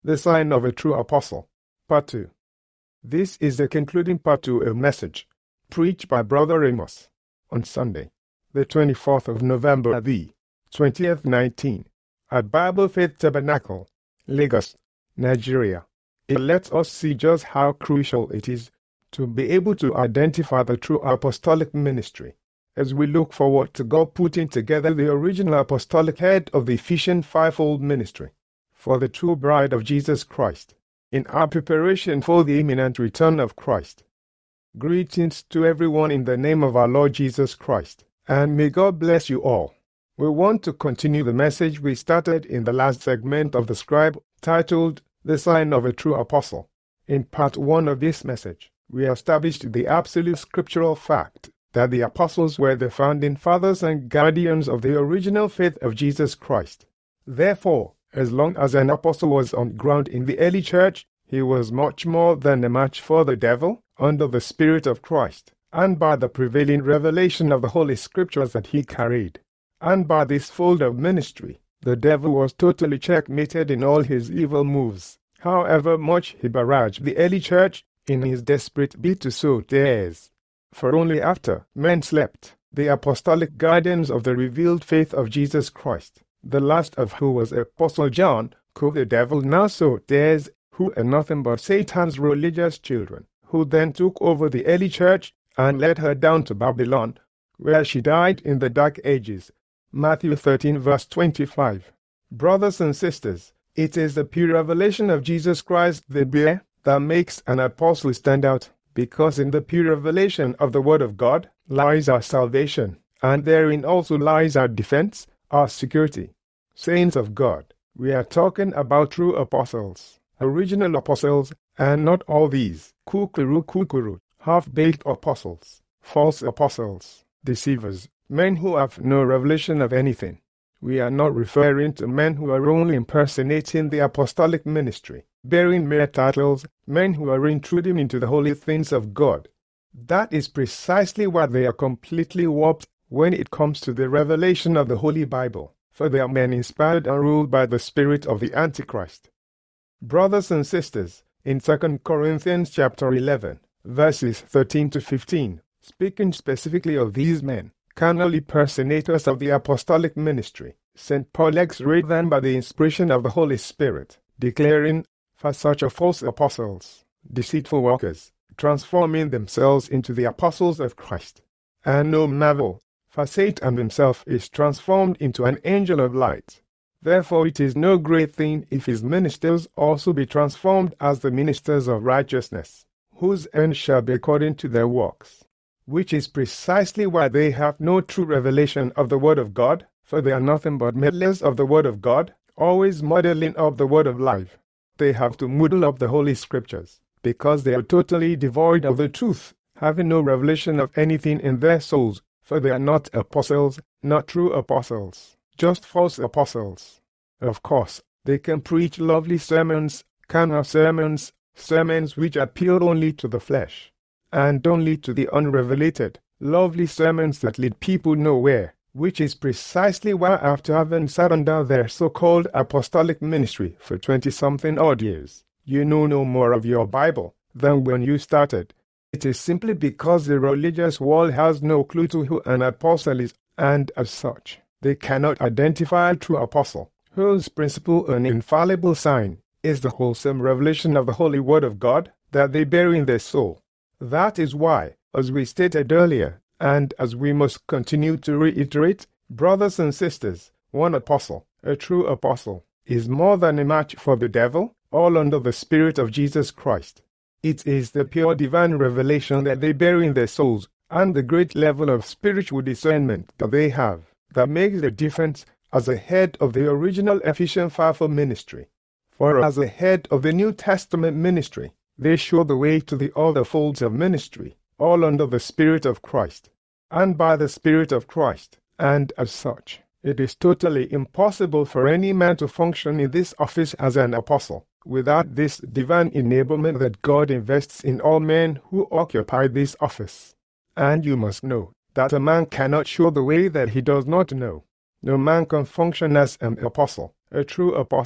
The Sign of a True Apostle, Part 2. This is the concluding part to a message preached by Brother Amos on Sunday, the 24th of November, the 2019, at Bible Faith Tabernacle, Lagos, Nigeria. It lets us see just how crucial it is to be able to identify the true apostolic ministry as we look forward to God putting together the original apostolic head of the Ephesian fivefold ministry for the true bride of Jesus Christ, in our preparation for the imminent return of Christ. Greetings to everyone in the name of our Lord Jesus Christ, and may God bless you all. We want to continue the message we started in the last segment of the Scribe, titled The Sign of a True Apostle. In part 1 of this message, we established the absolute scriptural fact that the apostles were the founding fathers and guardians of the original faith of Jesus Christ. Therefore, as long as an apostle was on ground in the early church, he was much more than a match for the devil under the Spirit of Christ, and by the prevailing revelation of the Holy Scriptures that he carried. And by this fold of ministry, the devil was totally checkmated in all his evil moves, however much he barraged the early church in his desperate bid to sow tares. For only after men slept, the apostolic guardians of the revealed faith of Jesus Christ, the last of who was Apostle John, could the devil now sow tares, who are nothing but Satan's religious children, who then took over the early church and led her down to Babylon, where she died in the dark ages. Matthew 13 verse 25. Brothers and sisters, it is the pure revelation of Jesus Christ the bear that makes an apostle stand out, because in the pure revelation of the Word of God lies our salvation, and therein also lies our defense, our security. Saints of God, we are talking about true apostles, original apostles, and not all these kukuru, half-baked apostles, false apostles, deceivers, men who have no revelation of anything. We are not referring to men who are only impersonating the apostolic ministry, bearing mere titles, men who are intruding into the holy things of God. That is precisely why they are completely warped when it comes to the revelation of the Holy Bible, for they are men inspired and ruled by the spirit of the Antichrist. Brothers and sisters, in 2 Corinthians chapter 11, verses 13 to 15, speaking specifically of these men, carnal impersonators of the apostolic ministry, St. Paul x-rayed them by the inspiration of the Holy Spirit, declaring, "For such are false apostles, deceitful workers, transforming themselves into the apostles of Christ. And no marvel, for Satan himself is transformed into an angel of light. Therefore it is no great thing if his ministers also be transformed as the ministers of righteousness, whose end shall be according to their works." Which is precisely why they have no true revelation of the Word of God, for they are nothing but meddlers of the Word of God, always muddling up the Word of life. They have to muddle up the Holy Scriptures, because they are totally devoid of the truth, having no revelation of anything in their souls, for they are not apostles, not true apostles, just false apostles. Of course, they can preach lovely sermons, carnal sermons, sermons which appeal only to the flesh, and only to the unrevelated, lovely sermons that lead people nowhere, which is precisely why after having sat under their so-called apostolic ministry for 20-something odd years, you know no more of your Bible than when you started. It is simply because the religious world has no clue to who an apostle is, and as such, they cannot identify a true apostle, whose principal and infallible sign is the wholesome revelation of the Holy Word of God that they bear in their soul. That is why, as we stated earlier, and as we must continue to reiterate, brothers and sisters, one apostle, a true apostle, is more than a match for the devil, all under the Spirit of Jesus Christ. It is the pure divine revelation that they bear in their souls, and the great level of spiritual discernment that they have, that makes the difference as a head of the original Ephesian fivefold ministry. For as a head of the New Testament ministry, they show the way to the other folds of ministry, all under the Spirit of Christ, and by the Spirit of Christ, and as such, it is totally impossible for any man to function in this office as an apostle, without this divine enablement that God invests in all men who occupy this office. And you must know that a man cannot show the way that he does not know. No man can function as an apostle, a true apostle,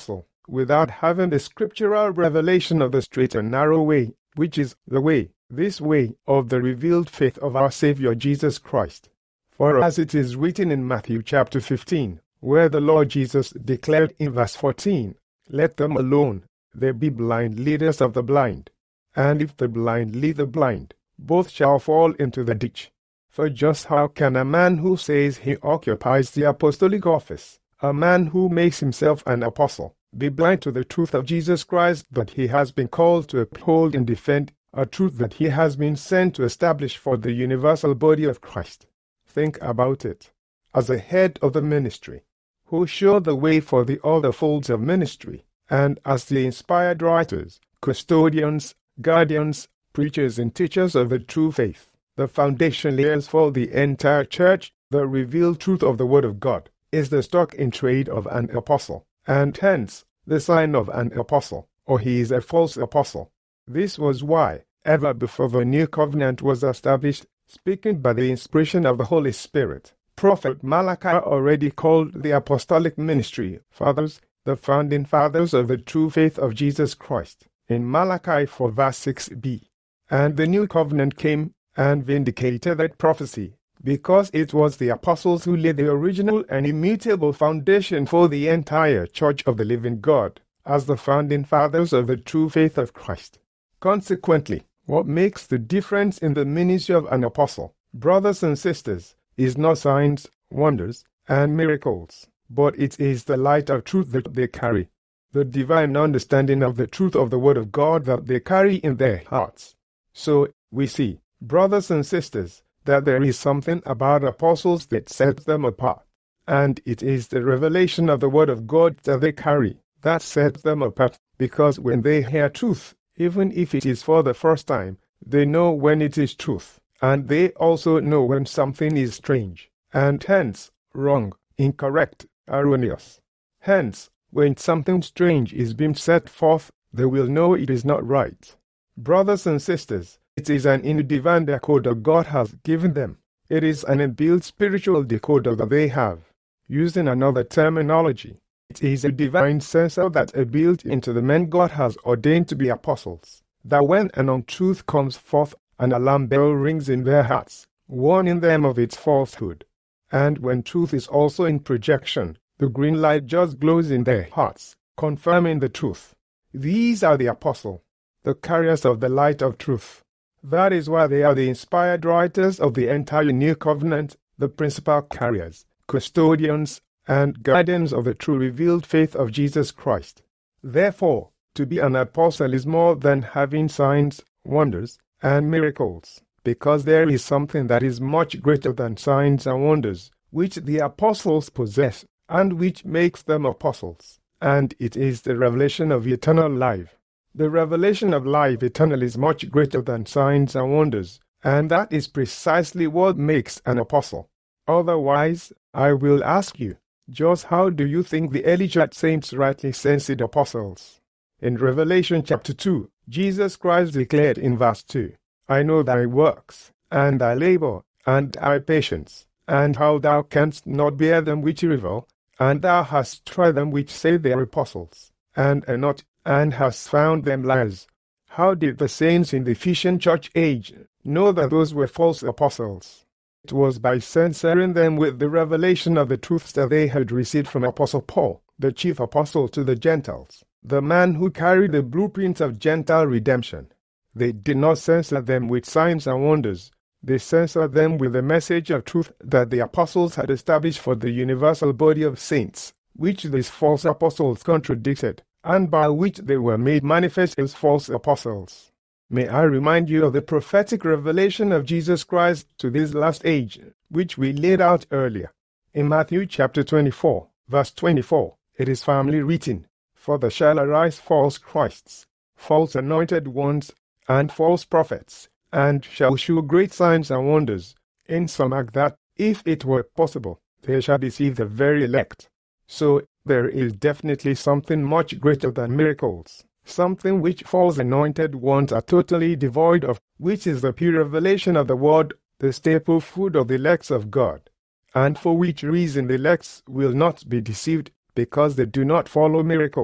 without having the scriptural revelation of the straight and narrow way, which is the way, this way of the revealed faith of our Savior Jesus Christ. For as it is written in Matthew chapter 15, where the Lord Jesus declared in verse 14, "Let them alone, they be blind leaders of the blind. And if the blind lead the blind, both shall fall into the ditch." For just how can a man who says he occupies the apostolic office, a man who makes himself an apostle, be blind to the truth of Jesus Christ that he has been called to uphold and defend, a truth that he has been sent to establish for the universal body of Christ? Think about it. As the head of the ministry, who showed the way for the other folds of ministry, and as the inspired writers, custodians, guardians, preachers and teachers of the true faith, the foundation layers for the entire church, the revealed truth of the Word of God, is the stock in trade of an apostle, and hence the sign of an apostle, or he is a false apostle. This was why, ever before the new covenant was established, speaking by the inspiration of the Holy Spirit, Prophet Malachi already called the apostolic ministry fathers, the founding fathers of the true faith of Jesus Christ, in Malachi 4 verse 6b. And the new covenant came and vindicated that prophecy, because it was the apostles who laid the original and immutable foundation for the entire church of the living God, as the founding fathers of the true faith of Christ. Consequently, what makes the difference in the ministry of an apostle, brothers and sisters, is not signs, wonders, and miracles, but it is the light of truth that they carry, the divine understanding of the truth of the Word of God that they carry in their hearts. So, we see, brothers and sisters, that there is something about apostles that sets them apart, and it is the revelation of the Word of God that they carry that sets them apart, because when they hear truth, even if it is for the first time, they know when it is truth, and they also know when something is strange, and hence wrong, incorrect, erroneous. Hence, when something strange is being set forth, they will know it is not right. Brothers and sisters, it is an inner divine decoder God has given them. It is an inbuilt spiritual decoder that they have. Using another terminology, it is a divine sensor that is built into the men God has ordained to be apostles, that when an untruth comes forth, an alarm bell rings in their hearts, warning them of its falsehood. And when truth is also in projection, the green light just glows in their hearts, confirming the truth. These are the apostles, the carriers of the light of truth. That is why they are the inspired writers of the entire New Covenant, the principal carriers, custodians, and guardians of the true revealed faith of Jesus Christ. Therefore, to be an apostle is more than having signs, wonders, and miracles, because there is something that is much greater than signs and wonders, which the apostles possess, and which makes them apostles, and it is the revelation of eternal life. The revelation of life eternal is much greater than signs and wonders, and that is precisely what makes an apostle. Otherwise, I will ask you, just how do you think the early church saints rightly sensed apostles? In Revelation chapter 2, Jesus Christ declared in verse 2, "I know thy works, and thy labor, and thy patience, and how thou canst not bear them which revel, and thou hast tried them which say they are apostles, and are not, and hast found them liars." How did the saints in the Ephesian church age know that those were false apostles? It was by censoring them with the revelation of the truths that they had received from Apostle Paul, the chief apostle to the Gentiles, the man who carried the blueprint of Gentile redemption. They did not censor them with signs and wonders. They censored them with the message of truth that the apostles had established for the universal body of saints, which these false apostles contradicted, and by which they were made manifest as false apostles. May I remind you of the prophetic revelation of Jesus Christ to this last age, which we laid out earlier. In Matthew chapter 24, verse 24, it is firmly written, "For there shall arise false Christs, false anointed ones, and false prophets, and shall shew great signs and wonders, insomuch that, if it were possible, they shall deceive the very elect." So, there is definitely something much greater than miracles, something which false anointed ones are totally devoid of, which is the pure revelation of the Word, the staple food of the elects of God, and for which reason the elects will not be deceived, because they do not follow miracles,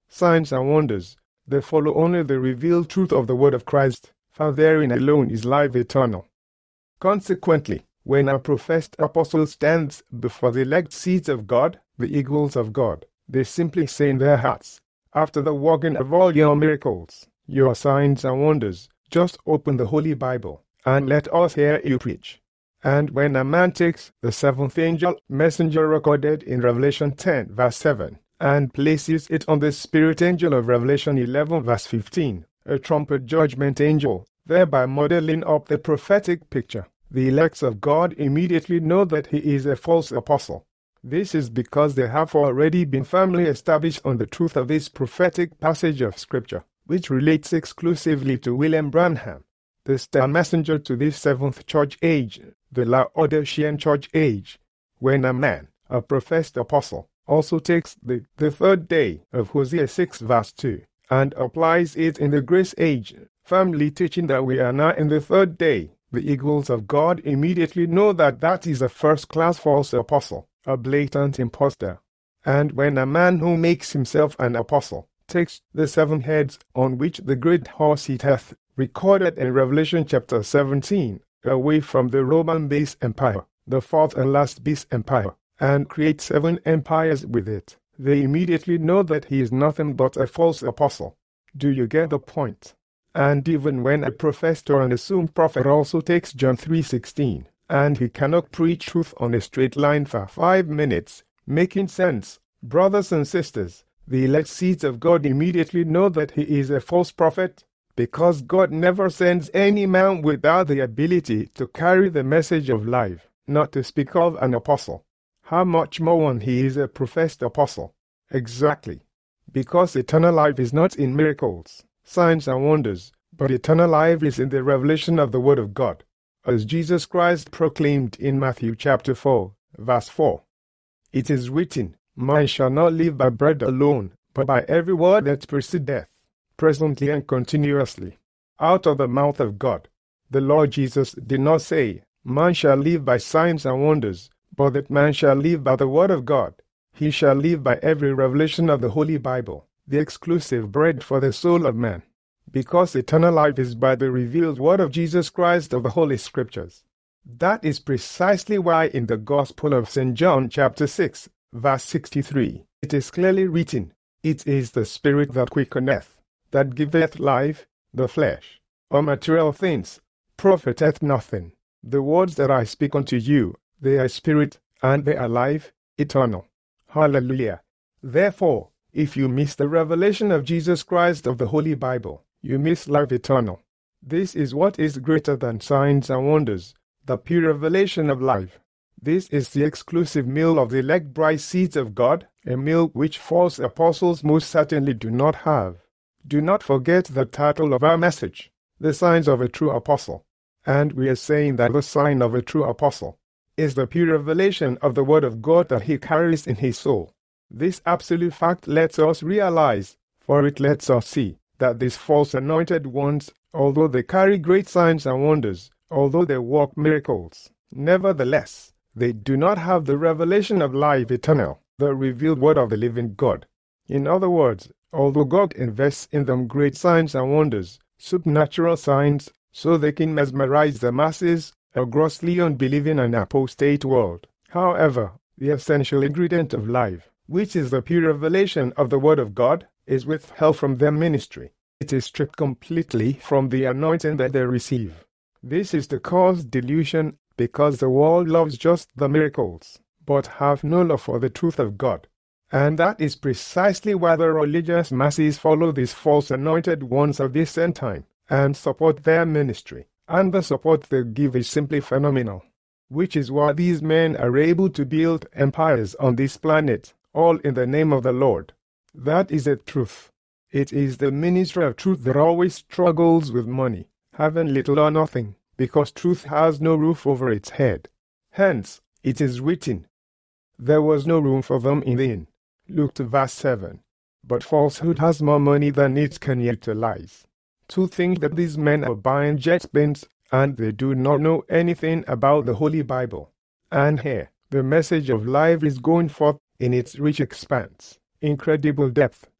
signs and wonders. They follow only the revealed truth of the word of Christ, for therein alone is life eternal. Consequently, when a professed apostle stands before the elect seeds of God, the eagles of God, they simply say in their hearts, after the working of all your miracles, your signs and wonders, just open the Holy Bible, and let us hear you preach. And when a man takes the seventh angel messenger recorded in Revelation 10 verse 7, and places it on the spirit angel of Revelation 11 verse 15, a trumpet judgment angel, thereby modeling up the prophetic picture, the elects of God immediately know that he is a false apostle. This is because they have already been firmly established on the truth of this prophetic passage of Scripture, which relates exclusively to William Branham, the star messenger to this seventh church age, the Laodicean church age. When a man, a professed apostle, also takes the third day of Hosea 6 verse 2, and applies it in the grace age, firmly teaching that we are now in the third day, the eagles of God immediately know that that is a first-class false apostle, a blatant impostor. And when a man who makes himself an apostle takes the 7 heads on which the great horse sitteth, recorded in Revelation chapter 17, away from the Roman base empire, the fourth and last beast empire, and creates 7 empires with it, they immediately know that he is nothing but a false apostle. Do you get the point? And even when a professed or an assumed prophet also takes John 3:16, and he cannot preach truth on a straight line for 5 minutes, making sense, brothers and sisters, the elect seeds of God immediately know that he is a false prophet, because God never sends any man without the ability to carry the message of life, not to speak of an apostle. How much more when he is a professed apostle? Exactly. Because eternal life is not in miracles, signs and wonders, but eternal life is in the revelation of the Word of God, as Jesus Christ proclaimed in Matthew chapter 4, verse 4. It is written, man shall not live by bread alone, but by every word that proceedeth, presently and continuously, out of the mouth of God. The Lord Jesus did not say, man shall live by signs and wonders, but that man shall live by the word of God. He shall live by every revelation of the Holy Bible, the exclusive bread for the soul of man. Because eternal life is by the revealed word of Jesus Christ of the Holy Scriptures. That is precisely why in the Gospel of St. John chapter 6, verse 63, it is clearly written, it is the Spirit that quickeneth, that giveth life, the flesh, or material things, profiteth nothing. The words that I speak unto you, they are spirit, and they are life, eternal. Hallelujah. Therefore, if you miss the revelation of Jesus Christ of the Holy Bible, you miss life eternal. This is what is greater than signs and wonders, the pure revelation of life. This is the exclusive meal of the elect bride seeds of God, a meal which false apostles most certainly do not have. Do not forget the title of our message, The Signs of a True Apostle. And we are saying that the sign of a true apostle is the pure revelation of the Word of God that he carries in his soul. This absolute fact lets us realize, for it lets us see, that these false anointed ones, although they carry great signs and wonders, although they work miracles, nevertheless, they do not have the revelation of life eternal, the revealed word of the living God. In other words, although God invests in them great signs and wonders, supernatural signs, so they can mesmerize the masses, a grossly unbelieving and apostate world. However, the essential ingredient of life, which is the pure revelation of the Word of God, is withheld from their ministry. It is stripped completely from the anointing that they receive. This is to cause delusion, because the world loves just the miracles, but have no love for the truth of God. And that is precisely why the religious masses follow these false anointed ones of this end time, and support their ministry. And the support they give is simply phenomenal. Which is why these men are able to build empires on this planet, all in the name of the Lord. That is the truth. It is the ministry of truth that always struggles with money, having little or nothing, because truth has no roof over its head. Hence, it is written, there was no room for them in the inn. Luke 2 verse 7. But falsehood has more money than it can utilize. To think that these men are buying jet planes, and they do not know anything about the Holy Bible. And here, the message of life is going forth in its rich expanse, incredible depth,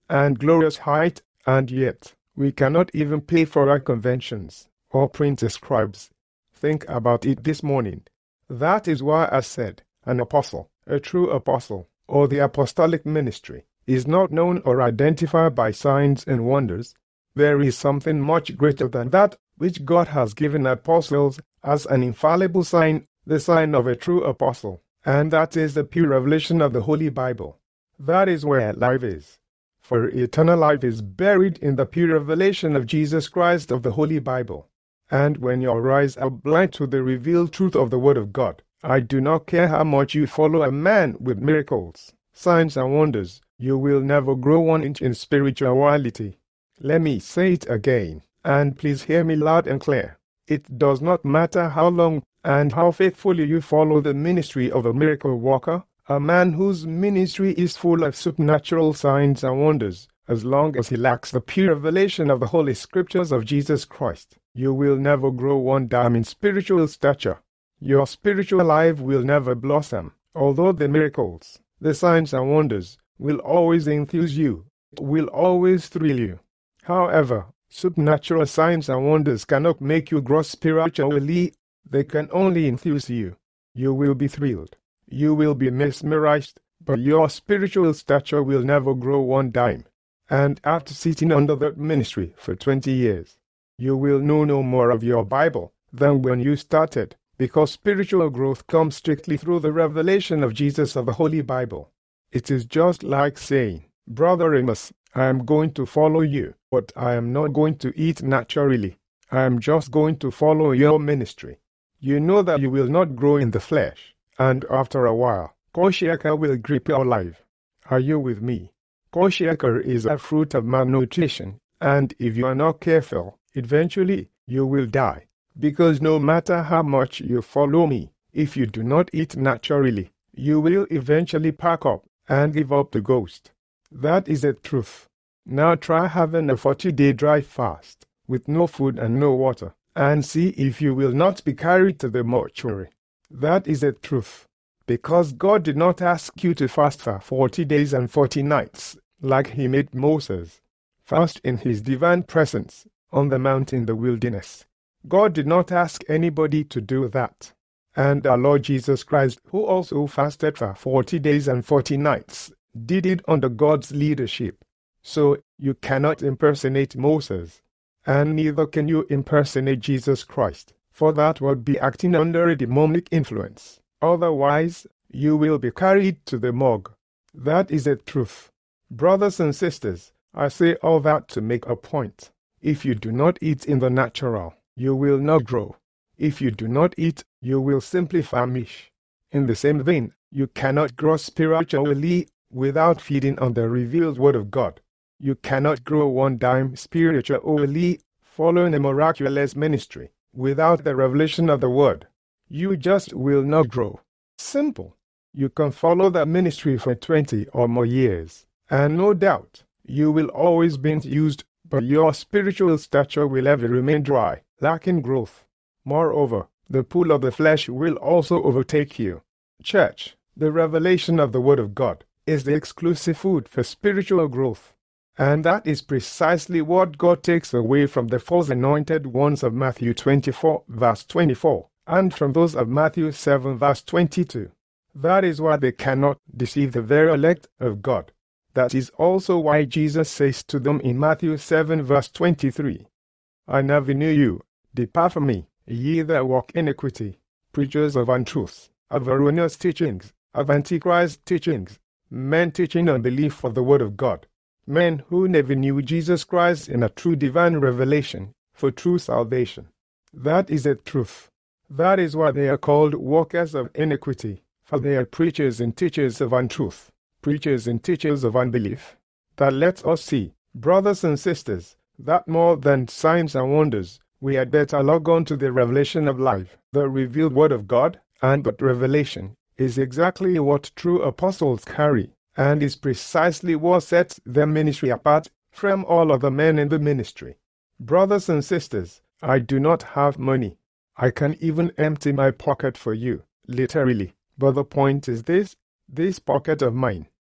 and glorious height, and yet we cannot even pay for our conventions or print scribes. Think about it this morning. That is why I said an apostle, a true apostle, or the apostolic ministry, is not known or identified by signs and wonders. There is something much greater than that which God has given apostles as an infallible sign, the sign of a true apostle, and that is the pure revelation of the Holy Bible. That is where life is. For eternal life is buried in the pure revelation of Jesus Christ of the Holy Bible. And when your eyes are blind to the revealed truth of the Word of God, I do not care how much you follow a man with miracles, signs and wonders, you will never grow 1 inch in spirituality. Let me say it again, and please hear me loud and clear. It does not matter how long and how faithfully you follow the ministry of a miracle worker, a man whose ministry is full of supernatural signs and wonders, as long as he lacks the pure revelation of the Holy Scriptures of Jesus Christ, you will never grow 1 dime in spiritual stature. Your spiritual life will never blossom, although the miracles, the signs and wonders, will always enthuse you, will always thrill you. However, supernatural signs and wonders cannot make you grow spiritually, they can only enthuse you. You will be thrilled, you will be mesmerized, but your spiritual stature will never grow 1 dime. And after sitting under that ministry for 20 years, you will know no more of your Bible than when you started, because spiritual growth comes strictly through the revelation of Jesus of the Holy Bible. It is just like saying, Brother Amos, I am going to follow you, but I am not going to eat naturally. I am just going to follow your ministry. You know that you will not grow in the flesh, and after a while, kwashiorkor will grip your life. Are you with me? Kwashiorkor is a fruit of malnutrition, and if you are not careful, eventually you will die. Because no matter how much you follow me, if you do not eat naturally, you will eventually pack up and give up the ghost. That is the truth. Now try having a 40-day dry fast, with no food and no water, and see if you will not be carried to the mortuary. That is the truth. Because God did not ask you to fast for 40 days and 40 nights, like he made Moses. Fast in his divine presence, on the mount in the wilderness. God did not ask anybody to do that. And our Lord Jesus Christ, who also fasted for 40 days and 40 nights, did it under God's leadership. So you cannot impersonate Moses, and neither can you impersonate Jesus Christ, for that would be acting under a demonic influence. Otherwise, you will be carried to the morgue. That is the truth. Brothers and sisters, I say all that to make a point. If you do not eat in the natural, you will not grow. If you do not eat, you will simply famish. In the same vein, you cannot grow spiritually without feeding on the revealed Word of God. You cannot grow 1 dime spiritually following a miraculous ministry without the revelation of the Word. You just will not grow. Simple. You can follow that ministry for 20 or more years, and no doubt, you will always be used, but your spiritual stature will ever remain dry, lacking growth. Moreover, the pull of the flesh will also overtake you. Church, the revelation of the Word of God is the exclusive food for spiritual growth. And that is precisely what God takes away from the false anointed ones of Matthew 24, verse 24, and from those of Matthew 7, verse 22. That is why they cannot deceive the very elect of God. That is also why Jesus says to them in Matthew 7, verse 23, I never knew you. Depart from me, ye that walk iniquity, preachers of untruths, of erroneous teachings, of antichrist teachings, men teaching unbelief of the word of God, men who never knew Jesus Christ in a true divine revelation for true salvation. That is the truth. That is why they are called workers of iniquity, for they are preachers and teachers of untruth, preachers and teachers of unbelief. That lets us see, brothers and sisters, that more than signs and wonders, we had better log on to the revelation of life, the revealed word of God, and that revelation is exactly what true apostles carry, and is precisely what sets their ministry apart from all other men in the ministry. Brothers and sisters, I do not have money. I can even empty my pocket for you, literally. But the point is this pocket of mine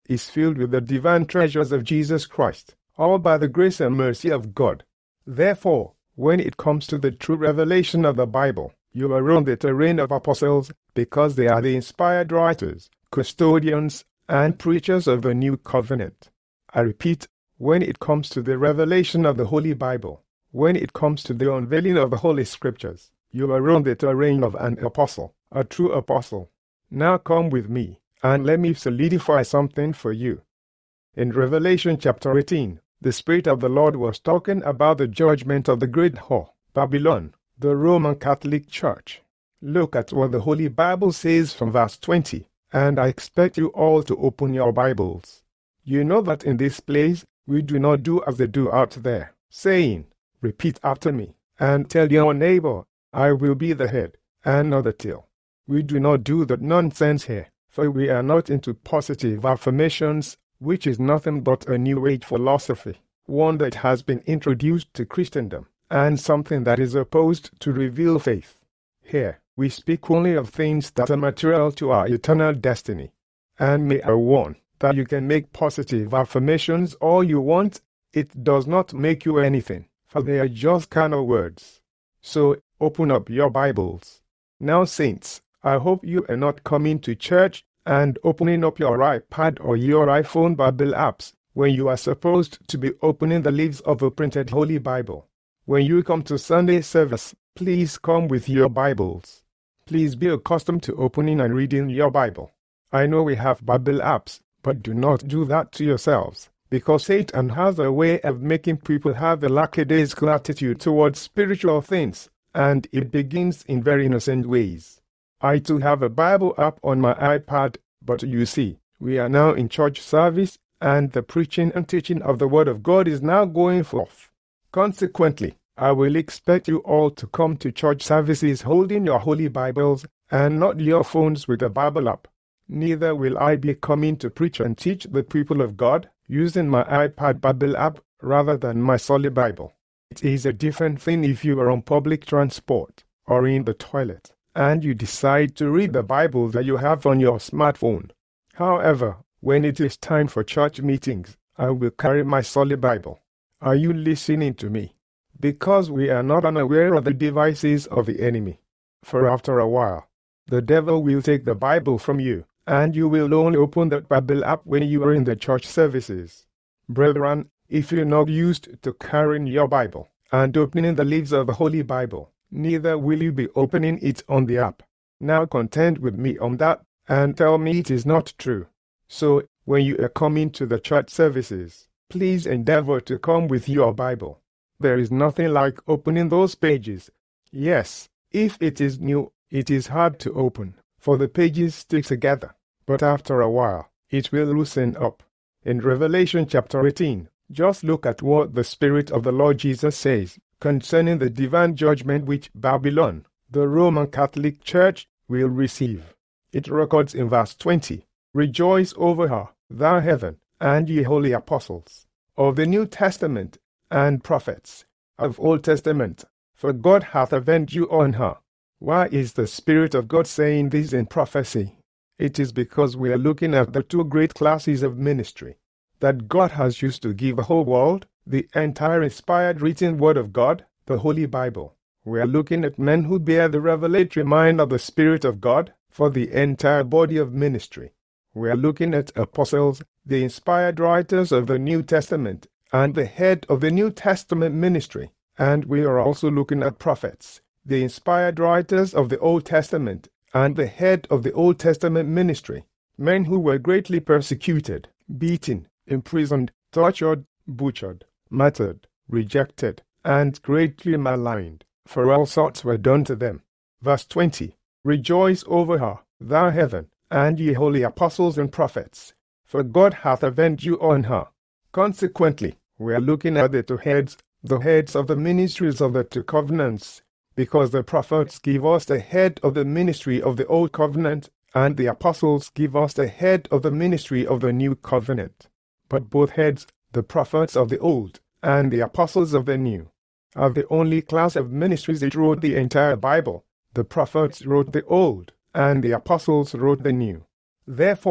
is filled with the divine treasures of Jesus Christ, all by the grace and mercy of God. Therefore, when it comes to the true revelation of the Bible, you are on the terrain of apostles, because they are the inspired writers, custodians, and preachers of the new covenant. I repeat, when it comes to the revelation of the Holy Bible, when it comes to the unveiling of the Holy Scriptures, you are on the terrain of an apostle, a true apostle. Now come with me, and let me solidify something for you. In Revelation chapter 18, the Spirit of the Lord was talking about the judgment of the great whore, Babylon, the Roman Catholic Church. Look at what the Holy Bible says from verse 20, and I expect you all to open your Bibles. You know that in this place, we do not do as they do out there, saying, repeat after me, and tell your neighbor, I will be the head, and not the tail. We do not do that nonsense here, for we are not into positive affirmations, which is nothing but a New Age philosophy, one that has been introduced to Christendom, and something that is opposed to reveal faith. Here, we speak only of things that are material to our eternal destiny. And may I warn that you can make positive affirmations all you want, it does not make you anything, for they are just carnal words. So, open up your Bibles. Now, saints, I hope you are not coming to church and opening up your iPad or your iPhone Bible apps when you are supposed to be opening the leaves of a printed Holy Bible. When you come to Sunday service, please come with your Bibles. Please be accustomed to opening and reading your Bible. I know we have Bible apps, but do not do that to yourselves, because Satan has a way of making people have a lackadaisical attitude towards spiritual things, and it begins in very innocent ways. I too have a Bible app on my iPad, but you see, we are now in church service, and the preaching and teaching of the Word of God is now going forth. Consequently, I will expect you all to come to church services holding your Holy Bibles, and not your phones with a Bible app. Neither will I be coming to preach and teach the people of God using my iPad Bible app rather than my solid Bible. It is a different thing if you are on public transport or in the toilet, and you decide to read the Bible that you have on your smartphone. However, when it is time for church meetings, I will carry my solid Bible. Are you listening to me? Because we are not unaware of the devices of the enemy. For after a while, the devil will take the Bible from you, and you will only open that Bible app when you are in the church services. Brethren, if you're not used to carrying your Bible and opening the leaves of the Holy Bible, neither will you be opening it on the app. Now contend with me on that, and tell me it is not true. So, when you are coming to the church services, please endeavor to come with your Bible. There is nothing like opening those pages. Yes, if it is new, it is hard to open, for the pages stick together. But after a while, it will loosen up. In Revelation chapter 18, just look at what the Spirit of the Lord Jesus says concerning the divine judgment which Babylon, the Roman Catholic Church, will receive. It records in verse 20, Rejoice over her, thou heaven, and ye holy apostles, of the New Testament, and prophets, of Old Testament, for God hath avenged you on her. Why is the Spirit of God saying this in prophecy? It is because we are looking at the two great classes of ministry that God has used to give the whole world, the entire inspired written Word of God, the Holy Bible. We are looking at men who bear the revelatory mind of the Spirit of God for the entire body of ministry. We are looking at apostles, the inspired writers of the New Testament, and the head of the New Testament ministry. And we are also looking at prophets, the inspired writers of the Old Testament, and the head of the Old Testament ministry. Men who were greatly persecuted, beaten, imprisoned, tortured, butchered, martyred, rejected, and greatly maligned, for all sorts were done to them. Verse 20, Rejoice over her, thou heaven, and ye holy apostles and prophets, for God hath avenged you on her. Consequently, we are looking at the heads of the ministries of the two covenants, because the prophets give us the head of the ministry of the Old Covenant, and the apostles give us the head of the ministry of the New Covenant. But both heads, the prophets of the Old and the apostles of the New, are the only class of ministries that wrote the entire Bible. The prophets wrote the Old, and the apostles wrote the New. Therefore,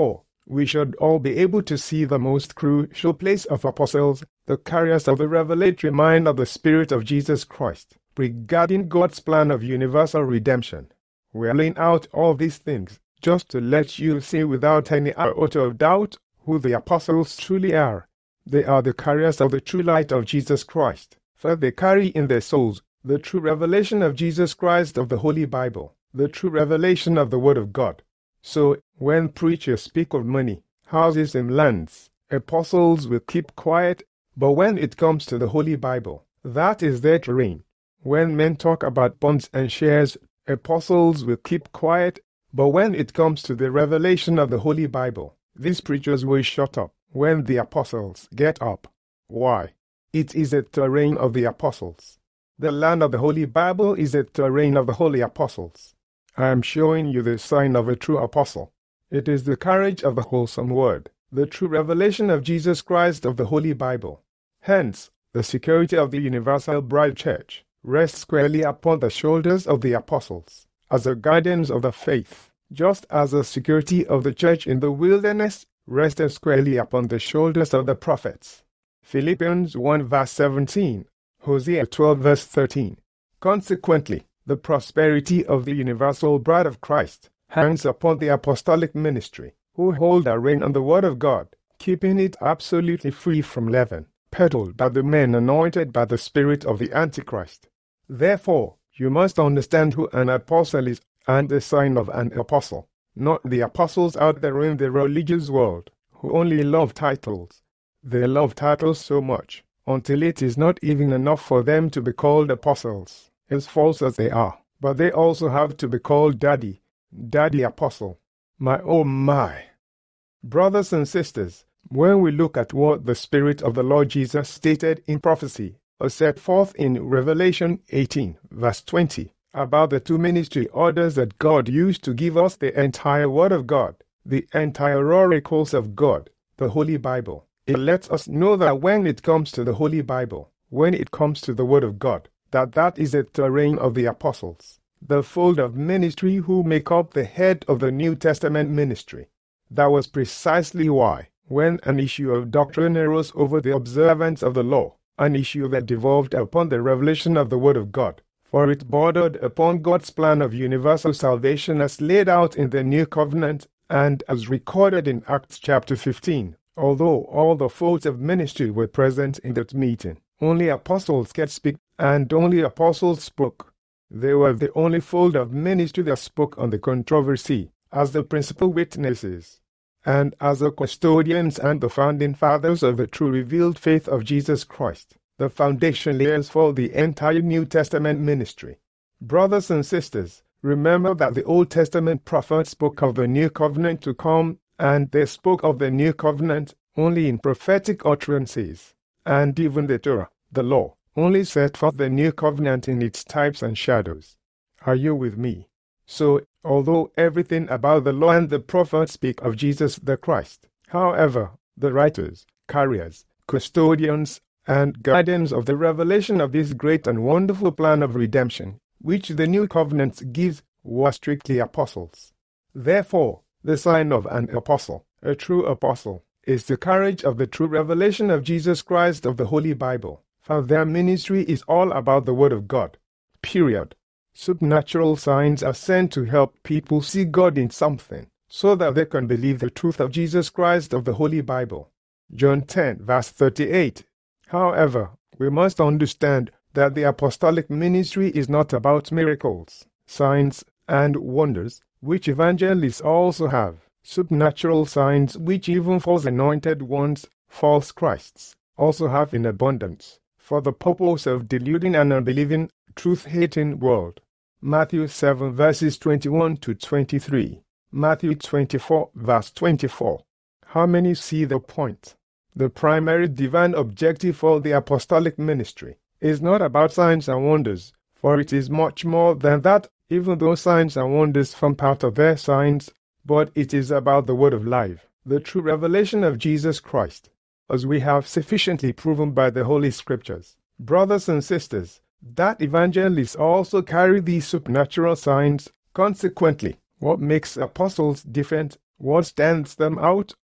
we should all be able to see the most crucial place of apostles, the carriers of the revelatory mind of the Spirit of Jesus Christ, regarding God's plan of universal redemption. We are laying out all these things just to let you see without any iota of doubt who the apostles truly are. They are the carriers of the true light of Jesus Christ, for they carry in their souls the true revelation of Jesus Christ of the Holy Bible, the true revelation of the Word of God. So, when preachers speak of money, houses and lands, apostles will keep quiet, but when it comes to the Holy Bible, that is their terrain. When men talk about bonds and shares, apostles will keep quiet, but when it comes to the revelation of the Holy Bible, these preachers will shut up when the apostles get up. Why? It is a terrain of the apostles. The land of the Holy Bible is a terrain of the holy apostles. I am showing you the sign of a true apostle. It is the courage of the wholesome word, the true revelation of Jesus Christ of the Holy Bible. Hence, the security of the universal bride church rests squarely upon the shoulders of the apostles, as the guardians of the faith, just as the security of the church in the wilderness rested squarely upon the shoulders of the prophets. Philippians 1 verse 17, Hosea 12 verse 13. Consequently, the prosperity of the universal bride of Christ hangs upon the apostolic ministry, who hold a rein on the word of God, keeping it absolutely free from leaven, peddled by the men anointed by the spirit of the Antichrist. Therefore, you must understand who an apostle is and the sign of an apostle, not the apostles out there in the religious world, who only love titles. They love titles so much, until it is not even enough for them to be called apostles, as false as they are, but they also have to be called Daddy Apostle. My oh my! Brothers and sisters, when we look at what the Spirit of the Lord Jesus stated in prophecy, or set forth in Revelation 18, verse 20, about the two ministry orders that God used to give us the entire Word of God, the entire oracles of God, the Holy Bible, it lets us know that when it comes to the Holy Bible, when it comes to the Word of God, that is the terrain of the apostles, the fold of ministry who make up the head of the New Testament ministry. That was precisely why, when an issue of doctrine arose over the observance of the law, an issue that devolved upon the revelation of the Word of God, for it bordered upon God's plan of universal salvation as laid out in the New Covenant and as recorded in Acts chapter 15. Although all the folds of ministry were present in that meeting, only apostles could speak, and only apostles spoke. They were the only fold of ministry that spoke on the controversy, as the principal witnesses, and as the custodians and the founding fathers of the true revealed faith of Jesus Christ, the foundation layers for the entire New Testament ministry. Brothers and sisters, remember that the Old Testament prophets spoke of the New Covenant to come, and they spoke of the New Covenant only in prophetic utterances, and even the Torah, the law, only set forth the New Covenant in its types and shadows. Are you with me? So, although everything about the law and the prophets speak of Jesus the Christ, however, the writers, carriers, custodians, and guardians of the revelation of this great and wonderful plan of redemption, which the New Covenant gives, were strictly apostles. Therefore, the sign of an apostle, a true apostle, is the courage of the true revelation of Jesus Christ of the Holy Bible, for their ministry is all about the Word of God. Period. Supernatural signs are sent to help people see God in something, so that they can believe the truth of Jesus Christ of the Holy Bible. John 10, verse 38. However, we must understand that the apostolic ministry is not about miracles, signs, and wonders, which evangelists also have, supernatural signs which even false anointed ones, false Christs, also have in abundance, for the purpose of deluding an unbelieving, truth-hating world. Matthew 7 verses 21 to 23. Matthew 24 verse 24. How many see the point? The primary divine objective for the apostolic ministry is not about signs and wonders, for it is much more than that, even though signs and wonders form part of their signs, but it is about the word of life, the true revelation of Jesus Christ, as we have sufficiently proven by the Holy Scriptures. Brothers and sisters, that evangelists also carry these supernatural signs. Consequently, what makes apostles different, what stands them out,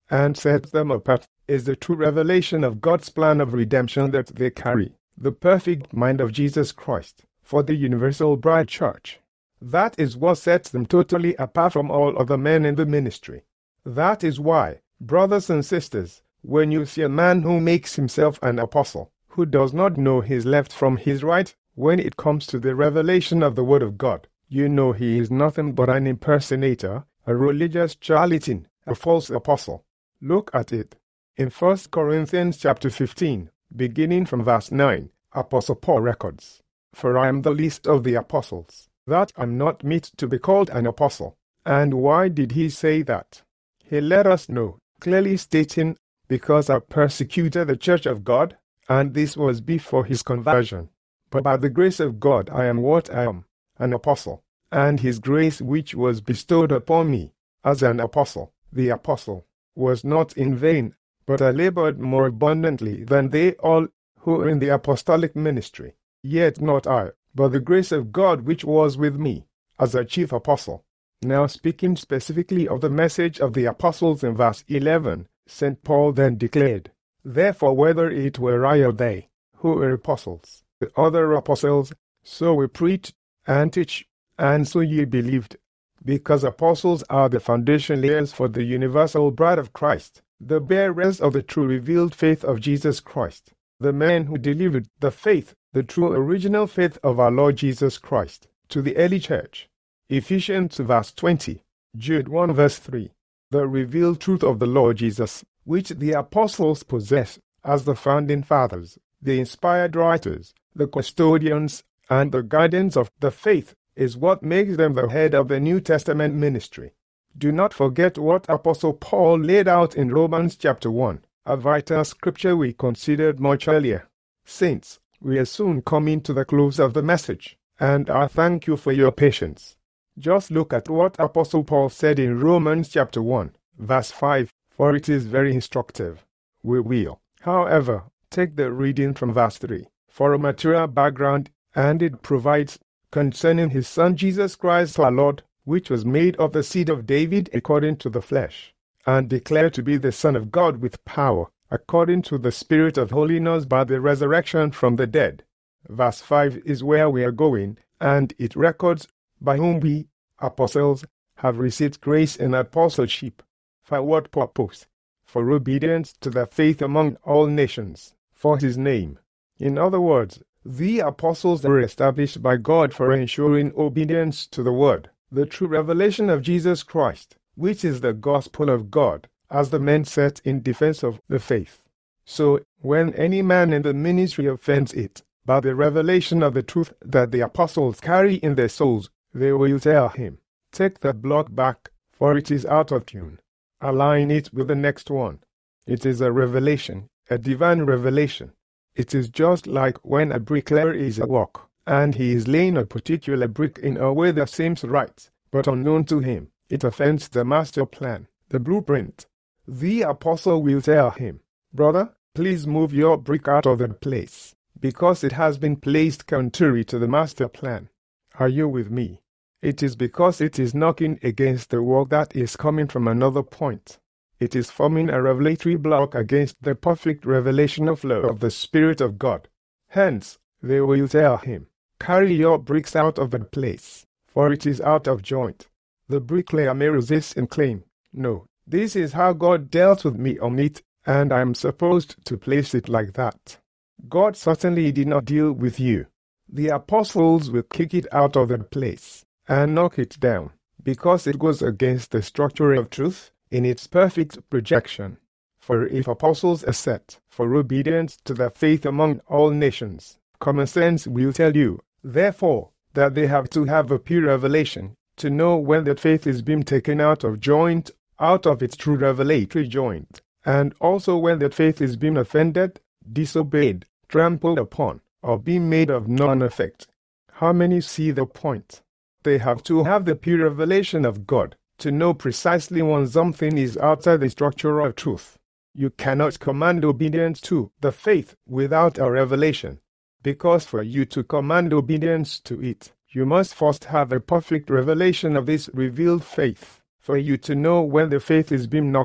and sets them apart is the true revelation of God's plan of redemption that they carry, the perfect mind of Jesus Christ, for the universal bride church. That is what sets them totally apart from all other men in the ministry. That is why, brothers and sisters, when you see a man who makes himself an apostle, who does not know his left from his right, when it comes to the revelation of the Word of God, you know he is nothing but an impersonator, a religious charlatan, a false apostle. Look at it. In 1 Corinthians chapter 15, beginning from verse 9, Apostle Paul records, "For I am the least of the apostles, that I am not meet to be called an apostle." And why did he say that? He let us know, clearly stating, because I persecuted the church of God, and this was before his conversion. But by the grace of God I am what I am, an apostle, and his grace which was bestowed upon me, as an apostle, the apostle, was not in vain, but I labored more abundantly than they all who are in the apostolic ministry. Yet not I, but the grace of God which was with me, as a chief apostle. Now speaking specifically of the message of the apostles in verse 11, St. Paul then declared, "Therefore whether it were I or they, who were apostles, the other apostles, so we preach and teach, and so ye believed." Because apostles are the foundation layers for the universal bride of Christ, the bearers of the true revealed faith of Jesus Christ, the men who delivered the faith, the true original faith of our Lord Jesus Christ, to the early church. Ephesians verse 20, Jude 1 verse 3. The revealed truth of the Lord Jesus, which the apostles possess as the founding fathers, the inspired writers, the custodians, and the guardians of the faith, is what makes them the head of the New Testament ministry. Do not forget what Apostle Paul laid out in Romans chapter 1, a vital scripture we considered much earlier. Saints, we are soon coming to the close of the message, and I thank you for your patience. Just look at what Apostle Paul said in Romans chapter 1, verse 5, for it is very instructive. We will, however, take the reading from verse 3 for a material background, and it provides concerning his Son Jesus Christ our Lord, which was made of the seed of David according to the flesh, and declared to be the Son of God with power, according to the Spirit of holiness by the resurrection from the dead. Verse 5 is where we are going, and it records by whom we, apostles, have received grace and apostleship. For what purpose? For obedience to the faith among all nations, for his name. In other words, the apostles were established by God for ensuring obedience to the word, the true revelation of Jesus Christ, which is the gospel of God, as the men set in defense of the faith. So, when any man in the ministry offends it, by the revelation of the truth that the apostles carry in their souls, they will tell him, "Take the block back, for it is out of tune." Align it with the next one. It is a revelation, a divine revelation. It is just like when a bricklayer is at work, and he is laying a particular brick in a way that seems right, but unknown to him. It offends the master plan, the blueprint. The apostle will tell him, "Brother, please move your brick out of the place, because it has been placed contrary to the master plan." Are you with me? It is because it is knocking against the wall that is coming from another point. It is forming a revelatory block against the perfect revelation of love of the Spirit of God. Hence, they will tell him, "Carry your bricks out of the place, for it is out of joint." The bricklayer may resist and claim, "No, this is how God dealt with me on it, and I am supposed to place it like that." God certainly did not deal with you. The apostles will kick it out of the place and knock it down, because it goes against the structure of truth in its perfect projection. For if apostles are set for obedience to the faith among all nations, common sense will tell you, therefore, that they have to have a pure revelation to know when that faith is being taken out of joint, out of its true revelatory joint, and also when that faith is being offended, disobeyed, trampled upon, or being made of none effect. How many see the point? They have to have the pure revelation of God to know precisely when something is outside the structure of truth. You cannot command obedience to the faith without a revelation, because for you to command obedience to it, you must first have a perfect revelation of this revealed faith, for you to know when the faith is being knocked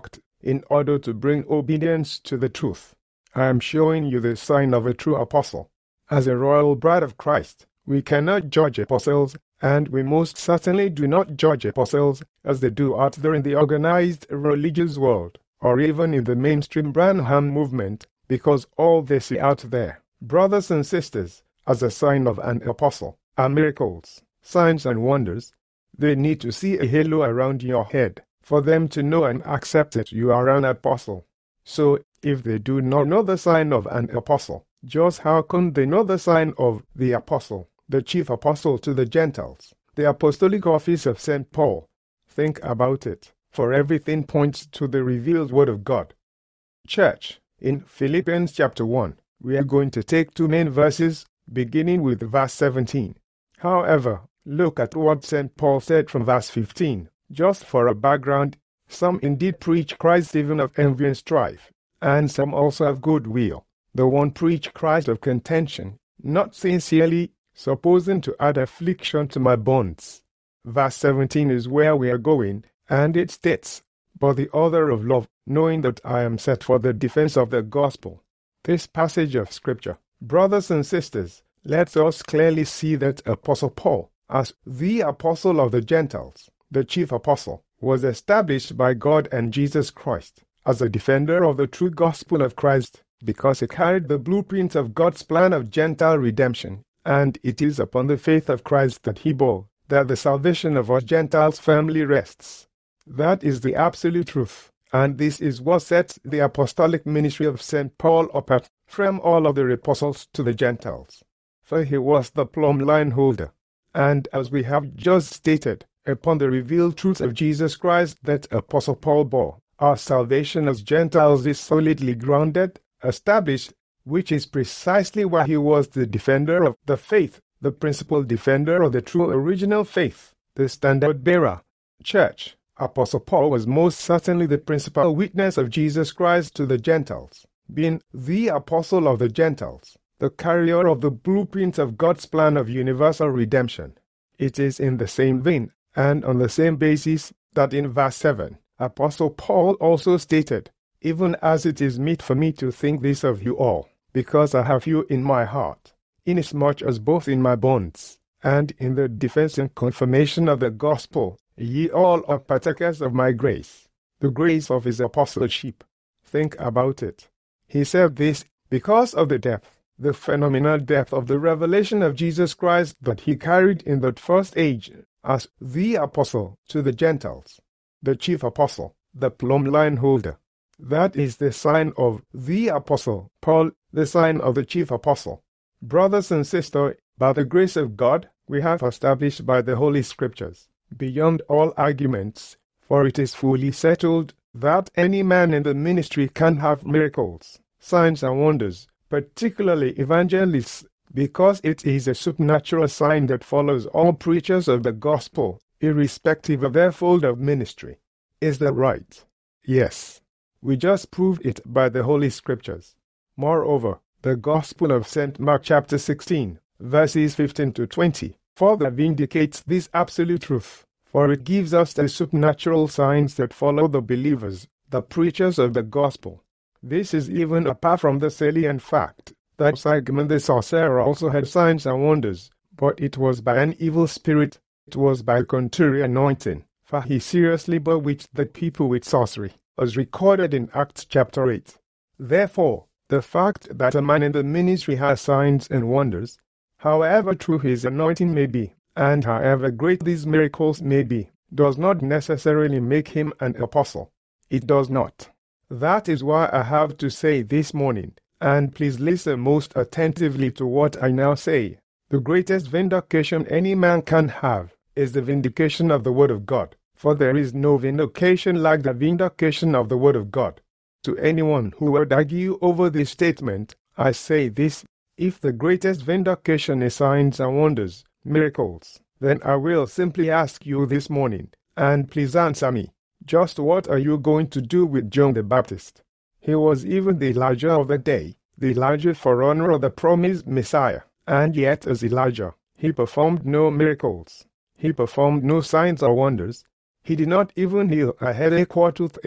in order to bring obedience to the truth. I am showing you the sign of a true apostle. As a royal bride of Christ, we cannot judge apostles, and we most certainly do not judge apostles as they do out there in the organized religious world, or even in the mainstream Branham movement, because all they see out there, brothers and sisters, as a sign of an apostle, are miracles, signs and wonders. They need to see a halo around your head for them to know and accept that you are an apostle. So, if they do not know the sign of an apostle, just how can they know the sign of the apostle, the chief apostle to the Gentiles, the apostolic office of St. Paul? Think about it, for everything points to the revealed Word of God. Church, in Philippians chapter 1, we are going to take two main verses, beginning with verse 17. However, look at what St. Paul said from verse 15. Just for a background, some indeed preach Christ even of envy and strife, and some also of goodwill. The one preach Christ of contention, not sincerely, supposing to add affliction to my bonds. Verse 17 is where we are going, and it states, but the other of love, knowing that I am set for the defense of the gospel. This passage of Scripture, brothers and sisters, lets us clearly see that Apostle Paul, as the apostle of the Gentiles, the chief apostle, was established by God and Jesus Christ as a defender of the true gospel of Christ, because he carried the blueprint of God's plan of Gentile redemption, and it is upon the faith of Christ that he bore that the salvation of us Gentiles firmly rests. That is the absolute truth, and this is what sets the apostolic ministry of St. Paul apart from all other apostles to the Gentiles. For he was the plumb line holder, and as we have just stated, upon the revealed truth of Jesus Christ that Apostle Paul bore, our salvation as Gentiles is solidly grounded, established, which is precisely why he was the defender of the faith, the principal defender of the true original faith, the standard bearer. Church, Apostle Paul was most certainly the principal witness of Jesus Christ to the Gentiles, being the apostle of the Gentiles, the carrier of the blueprint of God's plan of universal redemption. It is in the same vein, and on the same basis, that in verse 7, Apostle Paul also stated, even as it is meet for me to think this of you all, because I have you in my heart, inasmuch as both in my bonds, and in the defense and confirmation of the gospel, ye all are partakers of my grace, the grace of his apostleship. Think about it. He said this because of the depth, the phenomenal depth of the revelation of Jesus Christ that he carried in that first age as the apostle to the Gentiles, the chief apostle, the plumb line holder. That is the sign of the apostle Paul, the sign of the chief apostle. Brothers and sisters, by the grace of God, we have established by the Holy Scriptures, beyond all arguments, for it is fully settled, that any man in the ministry can have miracles, signs and wonders, particularly evangelists, because it is a supernatural sign that follows all preachers of the gospel, irrespective of their fold of ministry. Is that right? Yes. We just proved it by the Holy Scriptures. Moreover, the Gospel of St. Mark chapter 16, verses 15 to 20, further vindicates this absolute truth, for it gives us the supernatural signs that follow the believers, the preachers of the gospel. This is even apart from the salient fact that Simon the sorcerer also had signs and wonders, but it was by an evil spirit, it was by contrary anointing, for he seriously bewitched the people with sorcery, as recorded in Acts chapter 8. Therefore, the fact that a man in the ministry has signs and wonders, however true his anointing may be, and however great these miracles may be, does not necessarily make him an apostle. It does not. That is why I have to say this morning, and please listen most attentively to what I now say. The greatest vindication any man can have is the vindication of the Word of God, for there is no vindication like the vindication of the Word of God. To anyone who would argue over this statement, I say this: if the greatest vindication is signs and wonders, miracles, then I will simply ask you this morning, and please answer me, just what are you going to do with John the Baptist? He was even the Elijah of the day, the Elijah forerunner of the promised Messiah, and yet as Elijah, he performed no miracles. He performed no signs or wonders. He did not even heal a headache or toothache.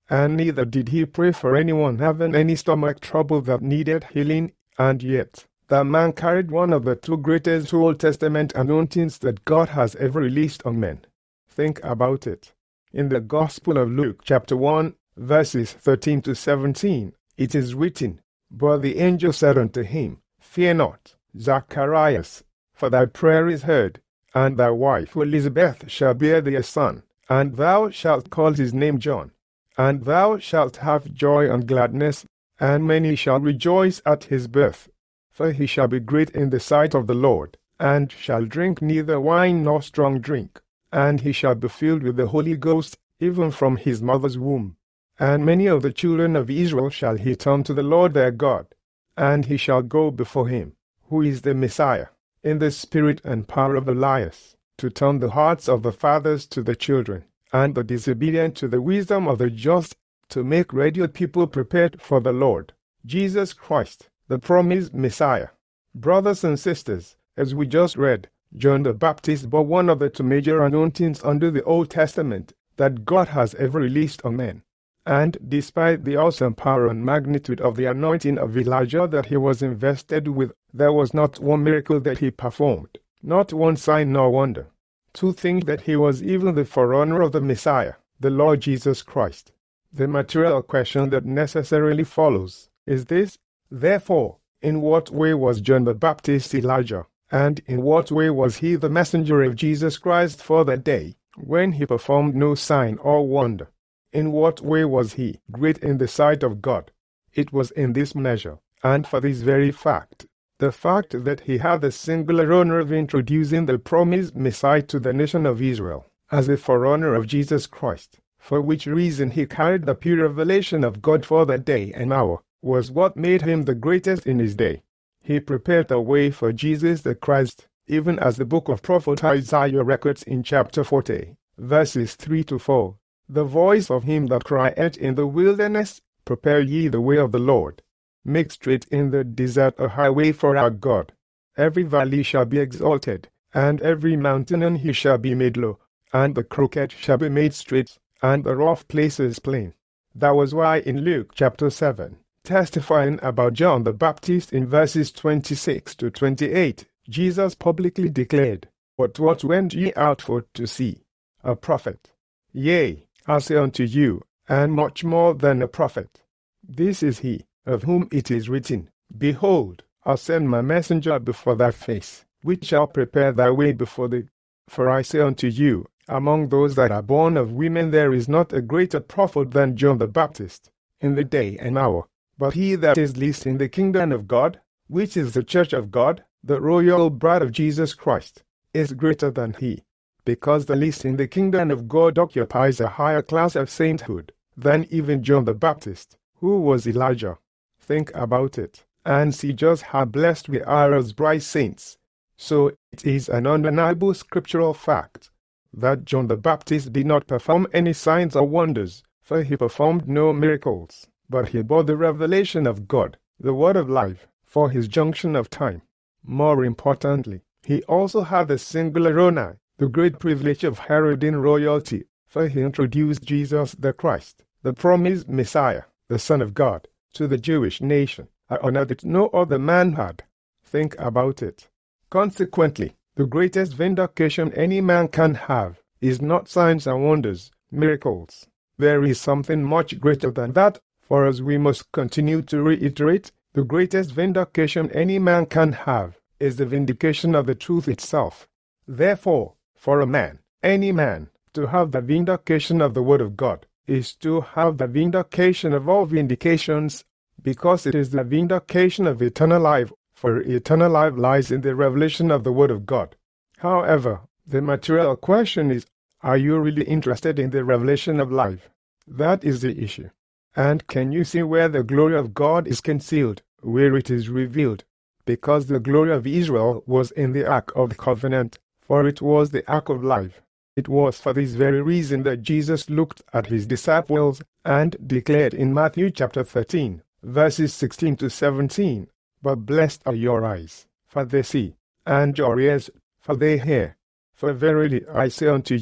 and neither did he pray for anyone having any stomach trouble that needed healing, and yet that man carried one of the two greatest Old Testament anointings that God has ever released on men. Think about it. In the Gospel of Luke chapter 1, verses 13 to 17, it is written, "But the angel said unto him, Fear not, Zacharias, for thy prayer is heard, and thy wife Elizabeth shall bear thee a son, and thou shalt call his name John. And thou shalt have joy and gladness, and many shall rejoice at his birth. For he shall be great in the sight of the Lord, and shall drink neither wine nor strong drink. And he shall be filled with the Holy Ghost, even from his mother's womb. And many of the children of Israel shall he turn to the Lord their God. And he shall go before him, who is the Messiah, in the spirit and power of Elias, to turn the hearts of the fathers to the children, and the disobedient to the wisdom of the just, to make ready a people prepared for the Lord, Jesus Christ, the promised Messiah." Brothers and sisters, as we just read, John the Baptist bore one of the two major anointings under the Old Testament that God has ever released on men. And despite the awesome power and magnitude of the anointing of Elijah that he was invested with, there was not one miracle that he performed, not one sign nor wonder. To think that he was even the forerunner of the Messiah, the Lord Jesus Christ. The material question that necessarily follows is this: therefore, in what way was John the Baptist Elijah, and in what way was he the messenger of Jesus Christ for that day, when he performed no sign or wonder? In what way was he great in the sight of God? It was in this measure, and for this very fact, the fact that he had the singular honor of introducing the promised Messiah to the nation of Israel, as the forerunner of Jesus Christ, for which reason he carried the pure revelation of God for that day and hour, was what made him the greatest in his day. He prepared the way for Jesus the Christ, even as the book of prophet Isaiah records in chapter 40, verses 3 to 4. The voice of him that crieth in the wilderness, Prepare ye the way of the Lord. Make straight in the desert a highway for our God. Every valley shall be exalted, and every mountain and hill shall be made low, and the crooked shall be made straight, and the rough places plain. That was why in Luke chapter 7, testifying about John the Baptist in verses 26 to 28, Jesus publicly declared, What went ye out for to see? A prophet. Yea, I say unto you, and much more than a prophet. This is he, of whom it is written, Behold, I send my messenger before thy face, which shall prepare thy way before thee. For I say unto you, among those that are born of women there is not a greater prophet than John the Baptist, in the day and hour. But he that is least in the kingdom of God, which is the church of God, the royal bride of Jesus Christ, is greater than he. Because the least in the kingdom of God occupies a higher class of sainthood than even John the Baptist, who was Elijah. Think about it, and see just how blessed we are as bright saints. So it is an undeniable scriptural fact that John the Baptist did not perform any signs or wonders, for he performed no miracles, but he bore the revelation of God, the word of life, for his junction of time. More importantly, he also had the singular honor, the great privilege of heralding royalty, for he introduced Jesus the Christ, the promised Messiah, the Son of God, to the Jewish nation, an honor that no other man had. Think about it. Consequently, the greatest vindication any man can have is not signs and wonders, miracles. There is something much greater than that, for as we must continue to reiterate, the greatest vindication any man can have is the vindication of the truth itself. Therefore, for a man, any man, to have the vindication of the Word of God is to have the vindication of all vindications, because it is the vindication of eternal life, for eternal life lies in the revelation of the Word of God. However, the material question is, are you really interested in the revelation of life? That is the issue. And can you see where the glory of God is concealed, where it is revealed? Because the glory of Israel was in the Ark of the Covenant, for it was the Ark of life. It was for this very reason that Jesus looked at his disciples and declared in Matthew chapter 13, verses 16 to 17, But blessed are your eyes, for they see, and your ears, for they hear. For verily I say unto you,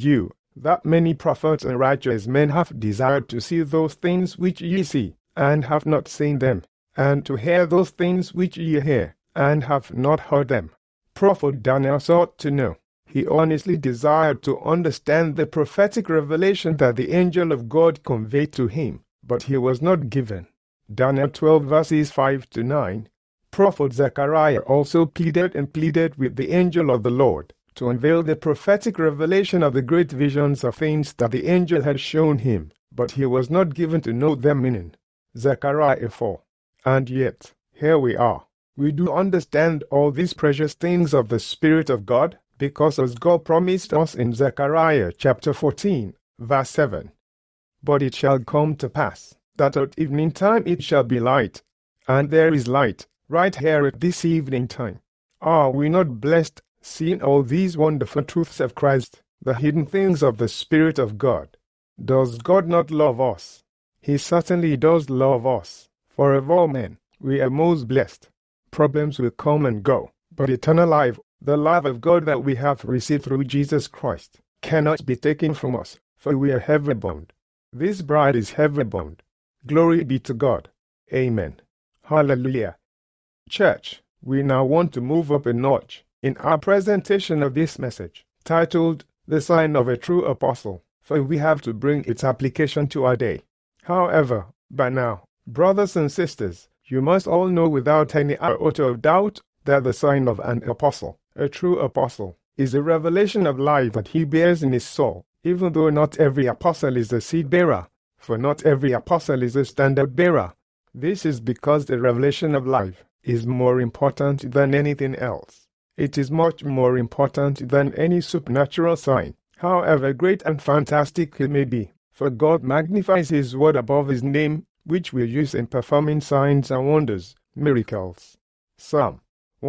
that many prophets and righteous men have desired to see those things which ye see, and have not seen them, and to hear those things which ye hear, and have not heard them. Prophet Daniel sought to know. He honestly desired to understand the prophetic revelation that the angel of God conveyed to him, but he was not given. Daniel 12 verses 5-9. Prophet Zechariah also pleaded with the angel of the Lord to unveil the prophetic revelation of the great visions of things that the angel had shown him, but he was not given to know their meaning. Zechariah 4. And yet, here we are. We do understand all these precious things of the Spirit of God, because as God promised us in Zechariah chapter 14, verse 7. But it shall come to pass, that at evening time it shall be light, and there is light, right here at this evening time. Are we not blessed, seeing all these wonderful truths of Christ, the hidden things of the Spirit of God? Does God not love us? He certainly does love us, for of all men, we are most blessed. Problems will come and go, but eternal life, the love of God that we have received through Jesus Christ, cannot be taken from us, for we are heavenly bound. This bride is heavenly bound. Glory be to God. Amen. Hallelujah. Church, we now want to move up a notch in our presentation of this message, titled The Sign of a True Apostle, for we have to bring its application to our day. However, by now, brothers and sisters, you must all know without any iota of doubt that the sign of an apostle, a true apostle, is a revelation of life that he bears in his soul, even though not every apostle is a seed bearer, for not every apostle is a standard bearer. This is because the revelation of life is more important than anything else. It is much more important than any supernatural sign, however great and fantastic it may be, for God magnifies his word above his name, which we use in performing signs and wonders, miracles. Psalm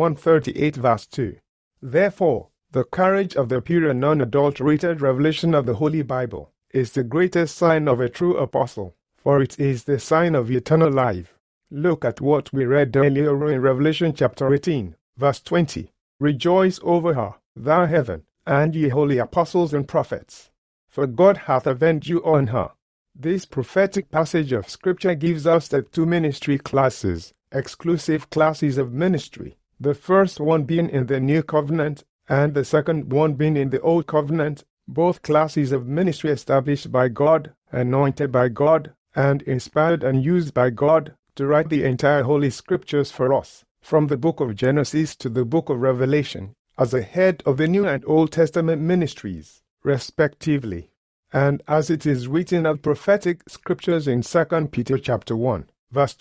138 verse 2. Therefore, the courage of the pure and unadulterated revelation of the Holy Bible is the greatest sign of a true apostle, for it is the sign of eternal life. Look at what we read earlier in Revelation chapter 18, verse 20. Rejoice over her, thou heaven, and ye holy apostles and prophets, for God hath avenged you on her. This prophetic passage of Scripture gives us the two ministry classes, exclusive classes of ministry, the first one being in the New Covenant, and the second one being in the Old Covenant, both classes of ministry established by God, anointed by God, and inspired and used by God to write the entire Holy Scriptures for us, from the book of Genesis to the book of Revelation, as a head of the New and Old Testament ministries, respectively. And as it is written of prophetic scriptures in 2 Peter chapter 1, verse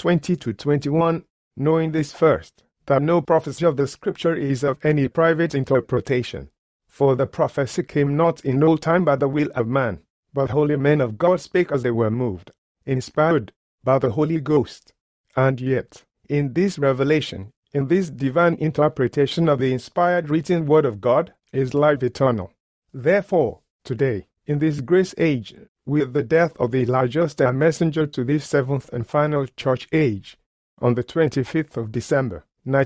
20-21, knowing this first, that no prophecy of the Scripture is of any private interpretation. For the prophecy came not in old time by the will of man, but holy men of God spake as they were moved, inspired by the Holy Ghost. And yet, in this revelation, in this divine interpretation of the inspired written word of God, is life eternal. Therefore, today, in this grace age, with the death of the largest messenger to this seventh and final church age, on the 25th of December,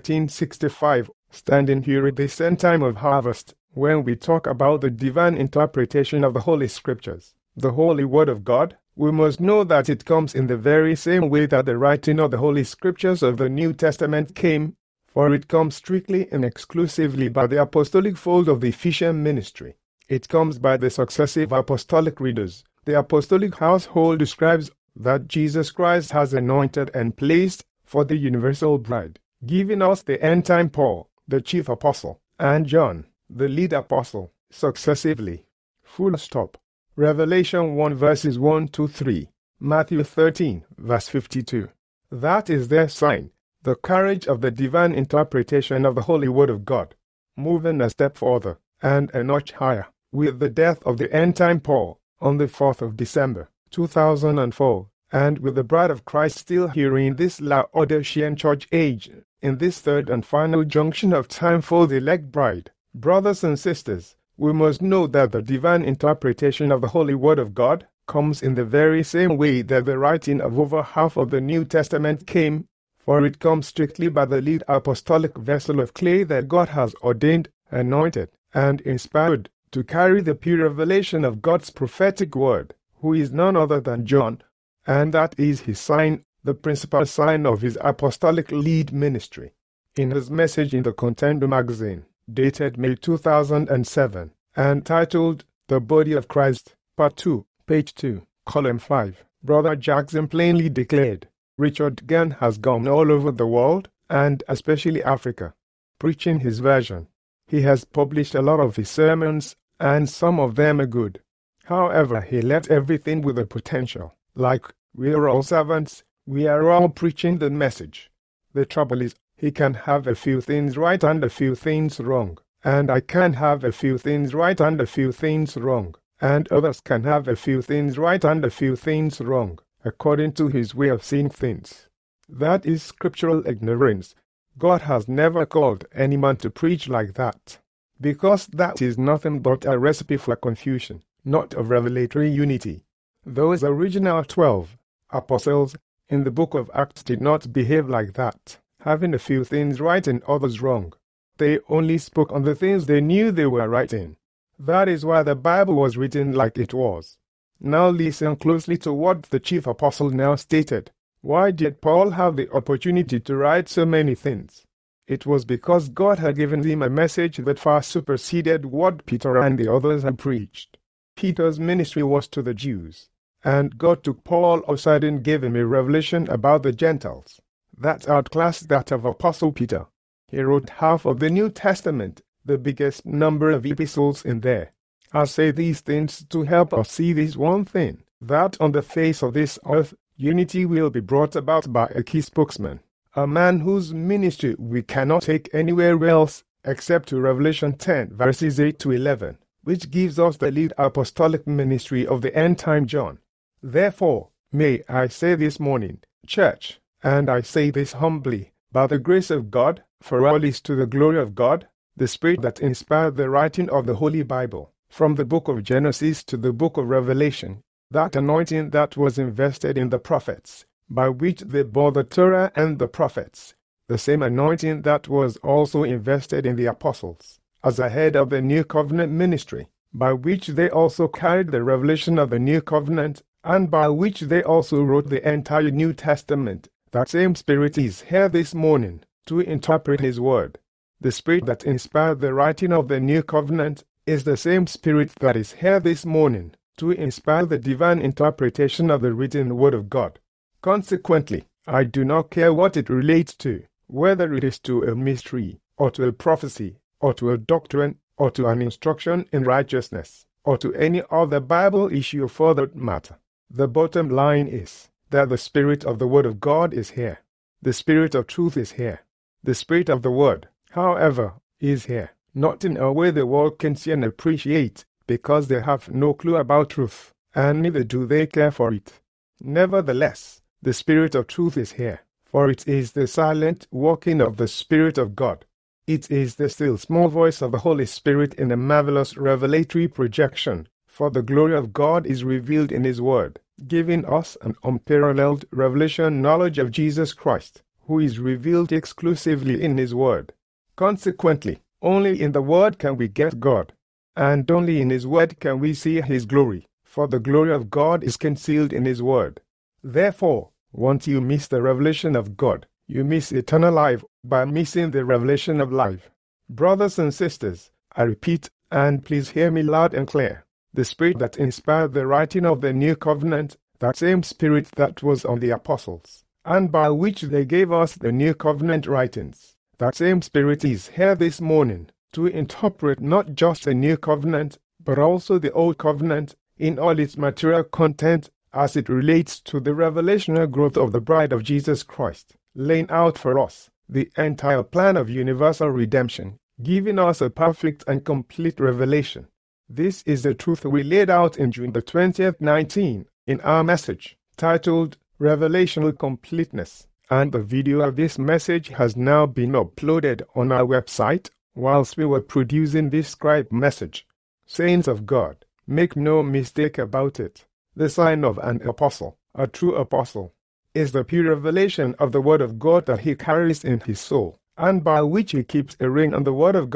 1965, standing here at this end time of harvest, when we talk about the divine interpretation of the Holy Scriptures, the Holy Word of God, we must know that it comes in the very same way that the writing of the Holy Scriptures of the New Testament came, for it comes strictly and exclusively by the apostolic fold of the Ephesian ministry. It comes by the successive apostolic readers. The apostolic household describes that Jesus Christ has anointed and placed for the universal bride, giving us the end-time Paul, the chief apostle, and John, the lead apostle, successively. Full stop. Revelation 1 verses 1-3, Matthew 13 verse 52. That is their sign, the courage of the divine interpretation of the Holy Word of God, moving a step further and a notch higher, with the death of the end-time Paul on the 4th of December, 2004, and with the bride of Christ still here in this Laodicean church age, in this third and final junction of time for the elect bride. Brothers and sisters, we must know that the divine interpretation of the Holy Word of God comes in the very same way that the writing of over half of the New Testament came, for it comes strictly by the lead apostolic vessel of clay that God has ordained, anointed, and inspired to carry the pure revelation of God's prophetic word, who is none other than John, and that is his sign, the principal sign of his apostolic lead ministry. In his message in the Contender magazine, dated May 2007, and titled The Body of Christ, Part 2, page 2, column 5, Brother Jackson plainly declared, Richard Gann has gone all over the world, and especially Africa, preaching his version. He has published a lot of his sermons, and some of them are good. However, he left everything with a potential. Like, we are all servants, we are all preaching the message. The trouble is, he can have a few things right and a few things wrong, and I can have a few things right and a few things wrong, and others can have a few things right and a few things wrong, according to his way of seeing things. That is scriptural ignorance. God has never called any man to preach like that, because that is nothing but a recipe for confusion, not of revelatory unity. Those original 12 apostles in the book of Acts did not behave like that, having a few things right and others wrong. They only spoke on the things they knew they were right in. That is why the Bible was written like it was. Now listen closely to what the chief apostle now stated. Why did Paul have the opportunity to write so many things? It was because God had given him a message that far superseded what Peter and the others had preached. Peter's ministry was to the Jews, and God took Paul aside and gave him a revelation about the Gentiles that outclassed that of Apostle Peter. He wrote half of the New Testament, the biggest number of epistles in there. I say these things to help us see this one thing, that on the face of this earth, unity will be brought about by a key spokesman, a man whose ministry we cannot take anywhere else except to Revelation 10 verses 8 to 11, which gives us the lead apostolic ministry of the end-time John. Therefore, may I say this morning, church, and I say this humbly, by the grace of God, for all is to the glory of God, the Spirit that inspired the writing of the Holy Bible, from the book of Genesis to the book of Revelation, that anointing that was invested in the prophets, by which they bore the Torah and the prophets, the same anointing that was also invested in the apostles, as a head of the New Covenant ministry, by which they also carried the revelation of the New Covenant, and by which they also wrote the entire New Testament. That same Spirit is here this morning to interpret His Word. The Spirit that inspired the writing of the New Covenant is the same Spirit that is here this morning to inspire the divine interpretation of the written Word of God. Consequently, I do not care what it relates to, whether it is to a mystery, or to a prophecy, or to a doctrine, or to an instruction in righteousness, or to any other Bible issue for that matter. The bottom line is that the Spirit of the Word of God is here. The Spirit of truth is here. The Spirit of the Word, however, is here, not in a way the world can see and appreciate, because they have no clue about truth, and neither do they care for it. Nevertheless, the Spirit of truth is here, for it is the silent working of the Spirit of God. It is the still small voice of the Holy Spirit in a marvelous revelatory projection, for the glory of God is revealed in His Word, giving us an unparalleled revelation knowledge of Jesus Christ, who is revealed exclusively in His Word. Consequently, only in the Word can we get God, and only in His Word can we see His glory, for the glory of God is concealed in His Word. Therefore, once you miss the revelation of God, you miss eternal life by missing the revelation of life. Brothers and sisters, I repeat, and please hear me loud and clear, the Spirit that inspired the writing of the New Covenant, that same Spirit that was on the apostles, and by which they gave us the New Covenant writings, that same Spirit is here this morning to interpret not just the New Covenant, but also the Old Covenant in all its material content as it relates to the revelational growth of the bride of Jesus Christ, laying out for us the entire plan of universal redemption, giving us a perfect and complete revelation. This is the truth we laid out in June the 20th, 19, in our message, titled Revelational Completeness, and the video of this message has now been uploaded on our website whilst we were producing this scribe message. Saints of God, make no mistake about it. The sign of an apostle, a true apostle, is the pure revelation of the Word of God that he carries in his soul, and by which he keeps a ring on the Word of God,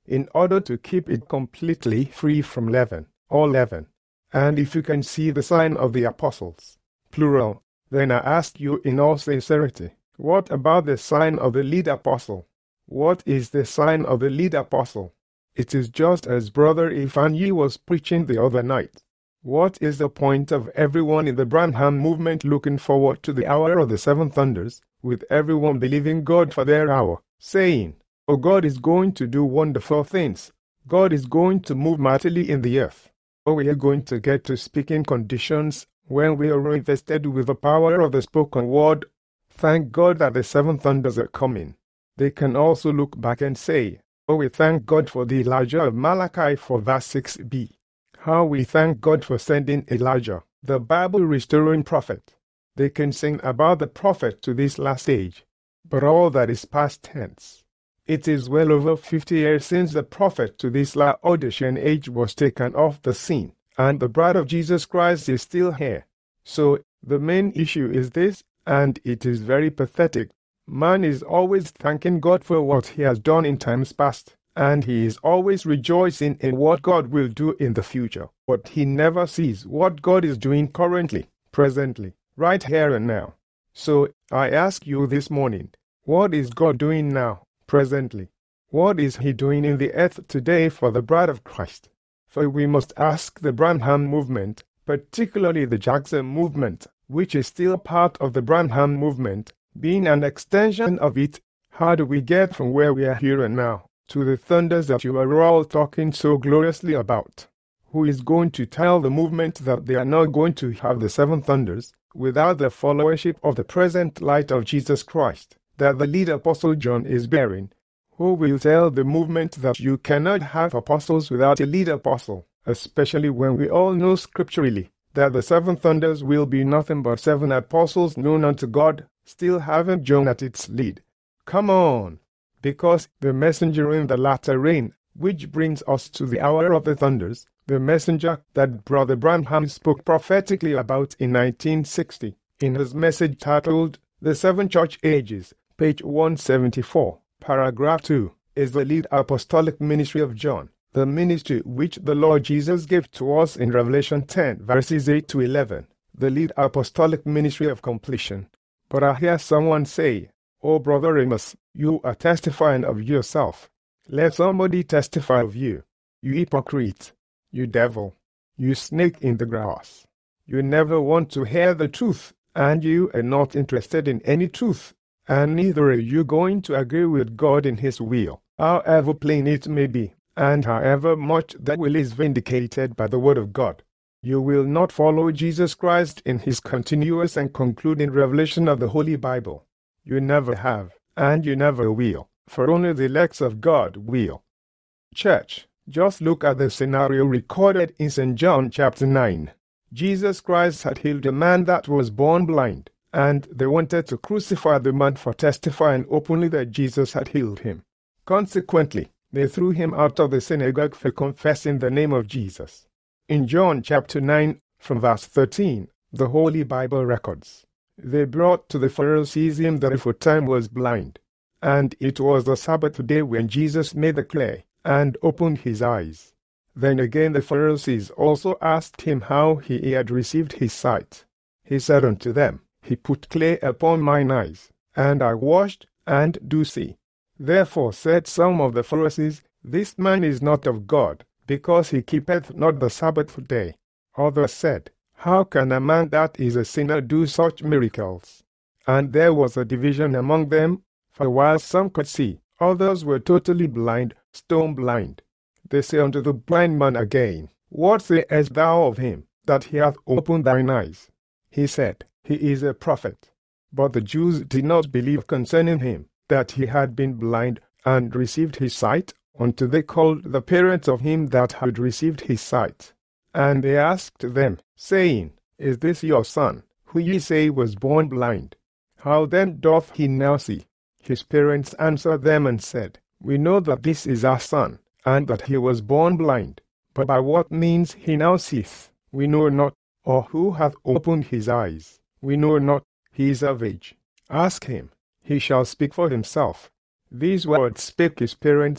in order to keep it completely free from leaven, or leaven. And if you can see the sign of the apostles, plural, then I ask you in all sincerity, what about the sign of the lead apostle? What is the sign of the lead apostle? It is just as Brother Ifanye was preaching the other night. What is the point of everyone in the Branham movement looking forward to the hour of the seven thunders, with everyone believing God for their hour, saying, "Oh, God is going to do wonderful things. God is going to move mightily in the earth. Oh, we are going to get to speaking conditions when we are invested with the power of the spoken word." Thank God that the seven thunders are coming. They can also look back and say, "Oh, we thank God for the Elijah of Malachi 4 verse 6b. How we thank God for sending Elijah, the Bible-restoring prophet." They can sing about the prophet to this last age, but all that is past tense. It is well over 50 years since the prophet to this Laodicean age was taken off the scene, and the bride of Jesus Christ is still here. So, the main issue is this, and it is very pathetic. Man is always thanking God for what he has done in times past, and he is always rejoicing in what God will do in the future. But he never sees what God is doing currently, presently, right here and now. So, I ask you this morning, what is God doing now, presently? What is he doing in the earth today for the bride of Christ? For we must ask the Branham movement, particularly the Jackson movement, which is still part of the Branham movement, being an extension of it, how do we get from where we are here and now to the thunders that you are all talking so gloriously about? Who is going to tell the movement that they are not going to have the seven thunders without the followership of the present light of Jesus Christ that the lead apostle John is bearing? Who will tell the movement that you cannot have apostles without a lead apostle, especially when we all know scripturally that the seven thunders will be nothing but seven apostles known unto God, still having John at its lead? Come on! Because the messenger in the latter rain, which brings us to the hour of the thunders, the messenger that Brother Branham spoke prophetically about in 1960, in his message titled, The Seven Church Ages, page 174, paragraph 2, is the lead apostolic ministry of John, the ministry which the Lord Jesus gave to us in Revelation 10, verses 8 to 11, the lead apostolic ministry of completion. But I hear someone say, "Oh, Brother Amos, you are testifying of yourself. Let somebody testify of you. You hypocrite, you devil, you snake in the grass. You never want to hear the truth, and you are not interested in any truth, and neither are you going to agree with God in His will, however plain it may be, and however much that will is vindicated by the Word of God. You will not follow Jesus Christ in His continuous and concluding revelation of the Holy Bible. You never have, and you never will, for only the elect of God will." Church, just look at the scenario recorded in St. John chapter 9. Jesus Christ had healed a man that was born blind, and they wanted to crucify the man for testifying openly that Jesus had healed him. Consequently, they threw him out of the synagogue for confessing the name of Jesus. In John chapter 9, from verse 13, the Holy Bible records, "They brought to the Pharisees him that aforetime was blind, and it was the Sabbath day when Jesus made the clay, and opened his eyes. Then again the Pharisees also asked him how he had received his sight. He said unto them, He put clay upon mine eyes, and I washed, and do see. Therefore said some of the Pharisees, This man is not of God, because he keepeth not the Sabbath day. Others said, How can a man that is a sinner do such miracles? And there was a division among them, for while some could see, others were totally blind, stone blind. They say unto the blind man again, What sayest thou of him, that he hath opened thine eyes? He said, He is a prophet. But the Jews did not believe concerning him, that he had been blind, and received his sight, until they called the parents of him that had received his sight. And they asked them, saying, Is this your son, who ye say was born blind? How then doth he now see? His parents answered them and said, We know that this is our son, and that he was born blind. But by what means he now seeth, we know not, or who hath opened his eyes, we know not. He is of age. Ask him, he shall speak for himself. These words spake his parents,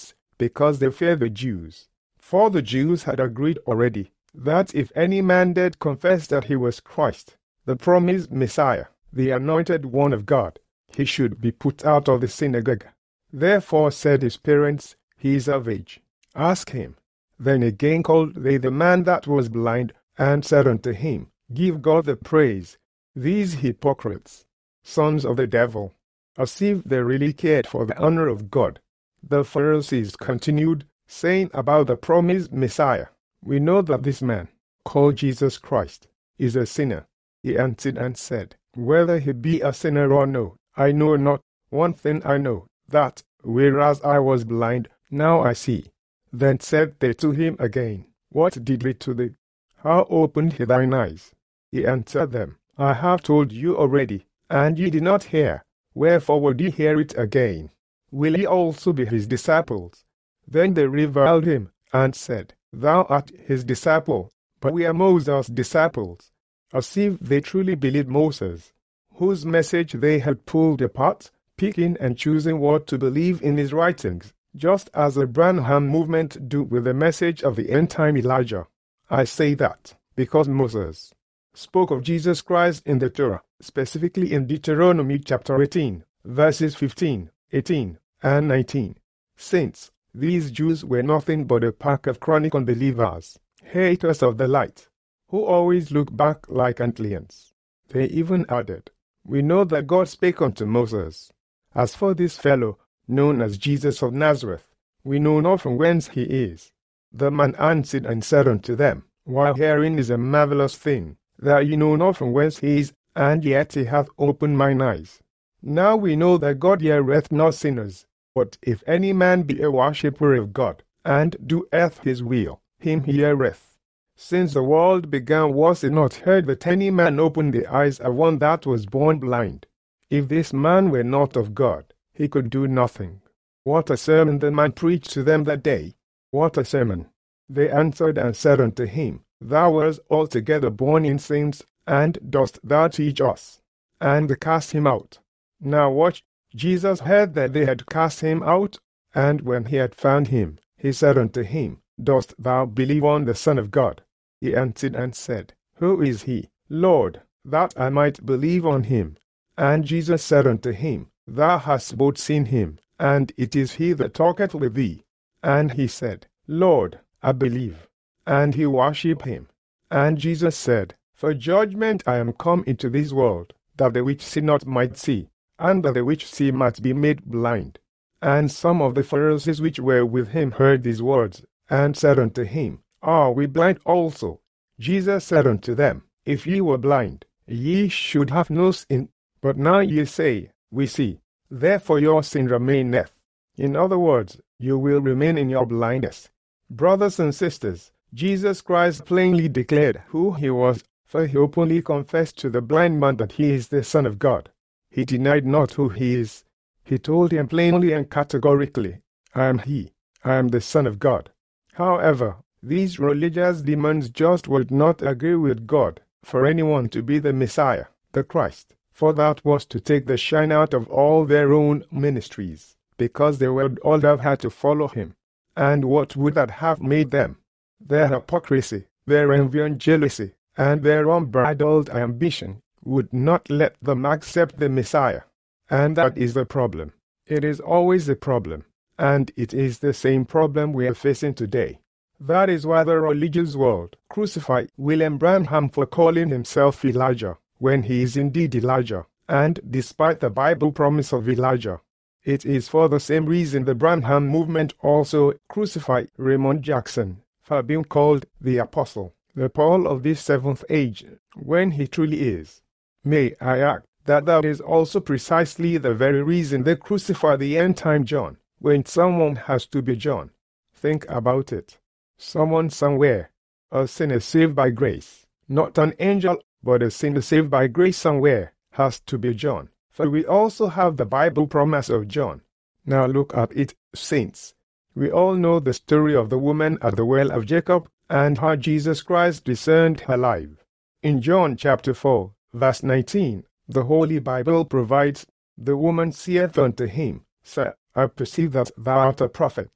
because they feared the Jews. For the Jews had agreed already that if any man did confess that he was Christ, the promised Messiah, the anointed one of God, he should be put out of the synagogue. Therefore said his parents, He is of age. Ask him. Then again called they the man that was blind, and said unto him, Give God the praise. These hypocrites, sons of the devil, as if they really cared for the honor of God. The Pharisees continued, saying about the promised Messiah, We know that this man, called Jesus Christ, is a sinner. He answered and said, Whether he be a sinner or no, I know not. One thing I know, that, whereas I was blind, now I see. Then said they to him again, What did he to thee? How opened he thine eyes? He answered them, I have told you already, and ye did not hear. Wherefore would ye hear it again? Will ye also be his disciples? Then they reviled him, and said, Thou art his disciple, but we are Moses' disciples. As if they truly believed Moses, whose message they had pulled apart, picking and choosing what to believe in his writings, just as the Branham movement do with the message of the end-time Elijah. I say that, because Moses spoke of Jesus Christ in the Torah, specifically in Deuteronomy chapter 18, verses 15, 18, and 19. Since these Jews were nothing but a pack of chronic unbelievers, haters of the light, who always look back like antlions. They even added, We know that God spake unto Moses. As for this fellow, known as Jesus of Nazareth, we know not from whence he is. The man answered and said unto them, While hearing is a marvelous thing, that ye know not from whence he is, and yet he hath opened mine eyes. Now we know that God heareth not sinners, but if any man be a worshipper of God, and doeth his will, him he heareth. Since the world began, was it not heard that any man opened the eyes of one that was born blind? If this man were not of God, he could do nothing. What a sermon the man preached to them that day! What a sermon! They answered and said unto him, Thou wast altogether born in sins, and dost thou teach us? And they cast him out. Now watch. Jesus heard that they had cast him out, and when he had found him, he said unto him, Dost thou believe on the Son of God? He answered and said, Who is he, Lord, that I might believe on him? And Jesus said unto him, Thou hast both seen him, and it is he that talketh with thee. And he said, Lord, I believe. And he worshipped him. And Jesus said, For judgment I am come into this world, that the which see not might see, and that the which see might be made blind. And some of the Pharisees which were with him heard these words, and said unto him, Are we blind also? Jesus said unto them, If ye were blind, ye should have no sin. But now ye say, We see. Therefore your sin remaineth. In other words, you will remain in your blindness. Brothers and sisters, Jesus Christ plainly declared who he was, for he openly confessed to the blind man that he is the Son of God. He denied not who he is. He told him plainly and categorically, I am he. I am the Son of God. However, these religious demons just would not agree with God for anyone to be the Messiah, the Christ, for that was to take the shine out of all their own ministries, because they would all have had to follow him. And what would that have made them? Their hypocrisy, their envy and jealousy, and their unbridled ambition would not let them accept the Messiah. And that is the problem. It is always the problem. And it is the same problem we are facing today. That is why the religious world crucified William Branham for calling himself Elijah, when he is indeed Elijah, and despite the Bible promise of Elijah. It is for the same reason the Branham movement also crucified Raymond Jackson for being called the Apostle, the Paul of this seventh age, when he truly is. May I add that is also precisely the very reason they crucify the end-time John, when someone has to be John. Think about it. Someone somewhere, a sinner saved by grace, not an angel, but a sinner saved by grace somewhere, has to be John. For we also have the Bible promise of John. Now look at it, saints. We all know the story of the woman at the well of Jacob, and how Jesus Christ discerned her life. In John chapter 4, verse 19, the Holy Bible provides, The woman saith unto him, Sir, I perceive that thou art a prophet.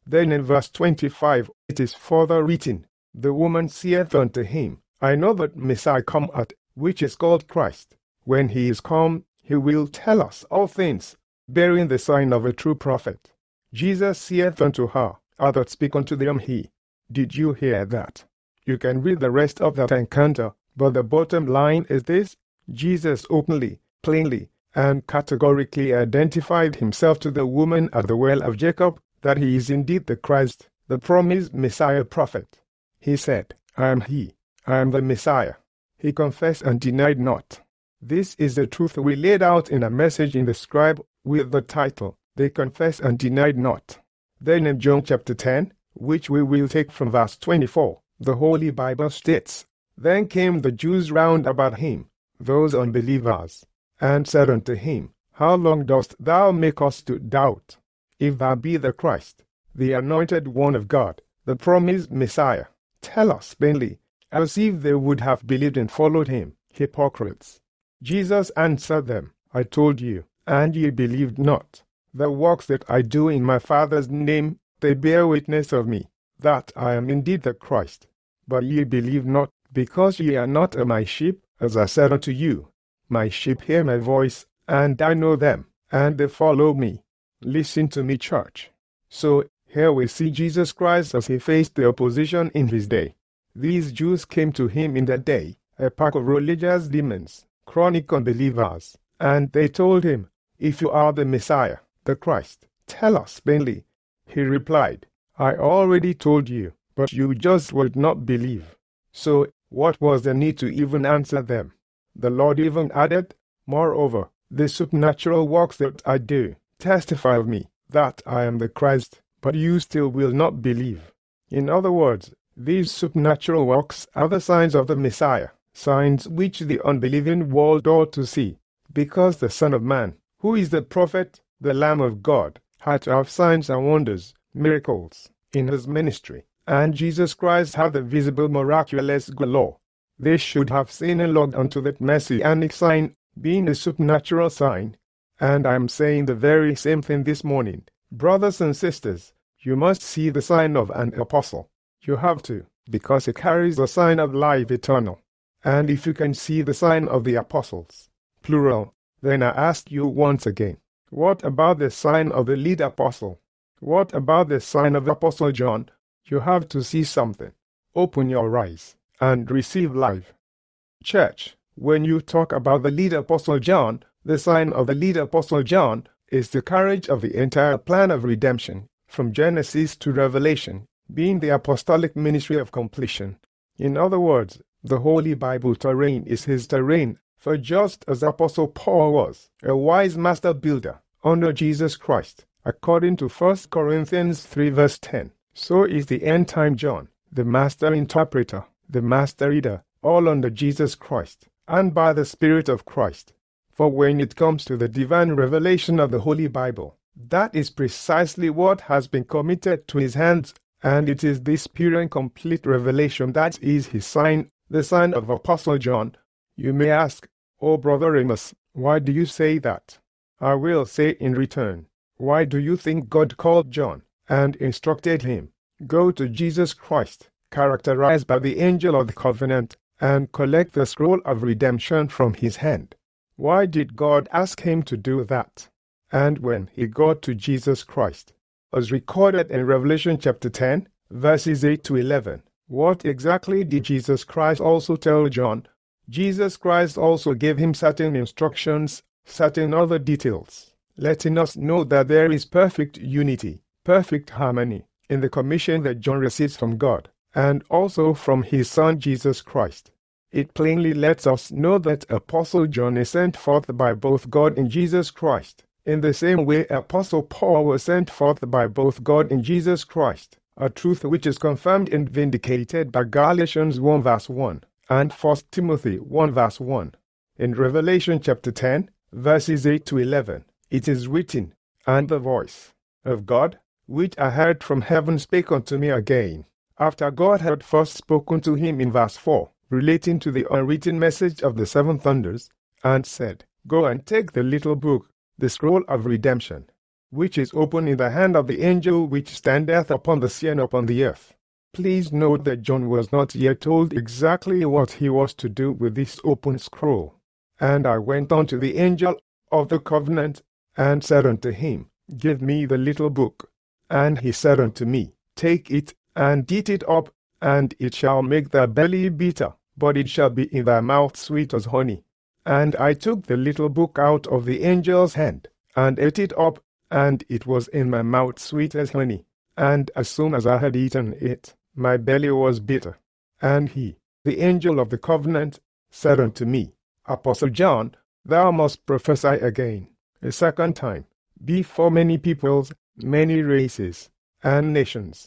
Then in verse 25 it is further written, The woman saith unto him, I know that Messiah cometh, which is called Christ. When he is come, he will tell us all things, bearing the sign of a true prophet. Jesus saith unto her, I that speak unto them he. Did you hear that? You can read the rest of that encounter, but the bottom line is this: Jesus openly, plainly, and categorically identified himself to the woman at the well of Jacob, that he is indeed the Christ, the promised Messiah prophet. He said, I am he, I am the Messiah. He confessed and denied not. This is the truth we laid out in a message in the Scribe with the title, They Confessed and Denied Not. Then in John chapter 10, which we will take from verse 24, the Holy Bible states, Then came the Jews round about him, those unbelievers, and said unto him, How long dost thou make us to doubt? If thou be the Christ, the anointed one of God, the promised Messiah, tell us plainly, as if they would have believed and followed him. Hypocrites. Jesus answered them, I told you, and ye believed not. The works that I do in my Father's name, they bear witness of me, that I am indeed the Christ. But ye believe not, because ye are not of my sheep, as I said unto you. My sheep hear my voice, and I know them, and they follow me. Listen to me, church. So, here we see Jesus Christ as he faced the opposition in his day. These Jews came to him in that day, a pack of religious demons, chronic unbelievers, and they told him, If you are the Messiah, the Christ, tell us plainly. He replied, I already told you, but you just would not believe. So, what was the need to even answer them? The Lord even added, Moreover, the supernatural works that I do testify of me, that I am the Christ, but you still will not believe. In other words, these supernatural works are the signs of the Messiah, signs which the unbelieving world ought to see, because the Son of Man, who is the prophet, the Lamb of God, had to have signs and wonders, miracles, in his ministry, and Jesus Christ had the visible miraculous galore. They should have seen and looked unto that messianic sign, being a supernatural sign. And I am saying the very same thing this morning. Brothers and sisters, you must see the sign of an apostle. You have to, because it carries the sign of life eternal. And if you can see the sign of the apostles, plural, then I ask you once again, what about the sign of the lead apostle? What about the sign of Apostle John? You have to see something. Open your eyes and receive life. Church, when you talk about the lead apostle John, the sign of the lead apostle John is the carriage of the entire plan of redemption, from Genesis to Revelation, being the apostolic ministry of completion. In other words, the Holy Bible terrain is his terrain, for just as Apostle Paul was a wise master builder under Jesus Christ, according to 1 Corinthians 3 verse 10, so is the end-time John, the master interpreter, the master reader, all under Jesus Christ, and by the Spirit of Christ. For when it comes to the divine revelation of the Holy Bible, that is precisely what has been committed to his hands, and it is this pure and complete revelation that is his sign, the sign of Apostle John. You may ask, Oh, Brother Amos, why do you say that? I will say in return, why do you think God called John and instructed him, Go to Jesus Christ, characterized by the angel of the covenant, and collect the scroll of redemption from his hand? Why did God ask him to do that? And when he got to Jesus Christ, as recorded in Revelation chapter 10, verses 8 to 11, what exactly did Jesus Christ also tell John? Jesus Christ also gave him certain instructions, certain other details, letting us know that there is perfect unity, perfect harmony, in the commission that John receives from God, and also from his Son Jesus Christ. It plainly lets us know that Apostle John is sent forth by both God and Jesus Christ, in the same way Apostle Paul was sent forth by both God and Jesus Christ, a truth which is confirmed and vindicated by Galatians 1 verse 1 and 1 Timothy 1 verse 1. In Revelation chapter 10, verses 8 to 11, it is written, And the voice of God, which I heard from heaven, spake unto me again, after God had first spoken to him in verse 4, relating to the unwritten message of the seven thunders, and said, Go and take the little book, the scroll of redemption, which is open in the hand of the angel which standeth upon the sea and upon the earth. Please note that John was not yet told exactly what he was to do with this open scroll. And I went unto the angel of the covenant, and said unto him, Give me the little book. And he said unto me, Take it, and eat it up, and it shall make thy belly bitter, but it shall be in thy mouth sweet as honey. And I took the little book out of the angel's hand, and ate it up, and it was in my mouth sweet as honey. And as soon as I had eaten it, my belly was bitter. And he, the angel of the covenant, said unto me, Apostle John, thou must prophesy again, a second time, before many peoples, many races, and nations,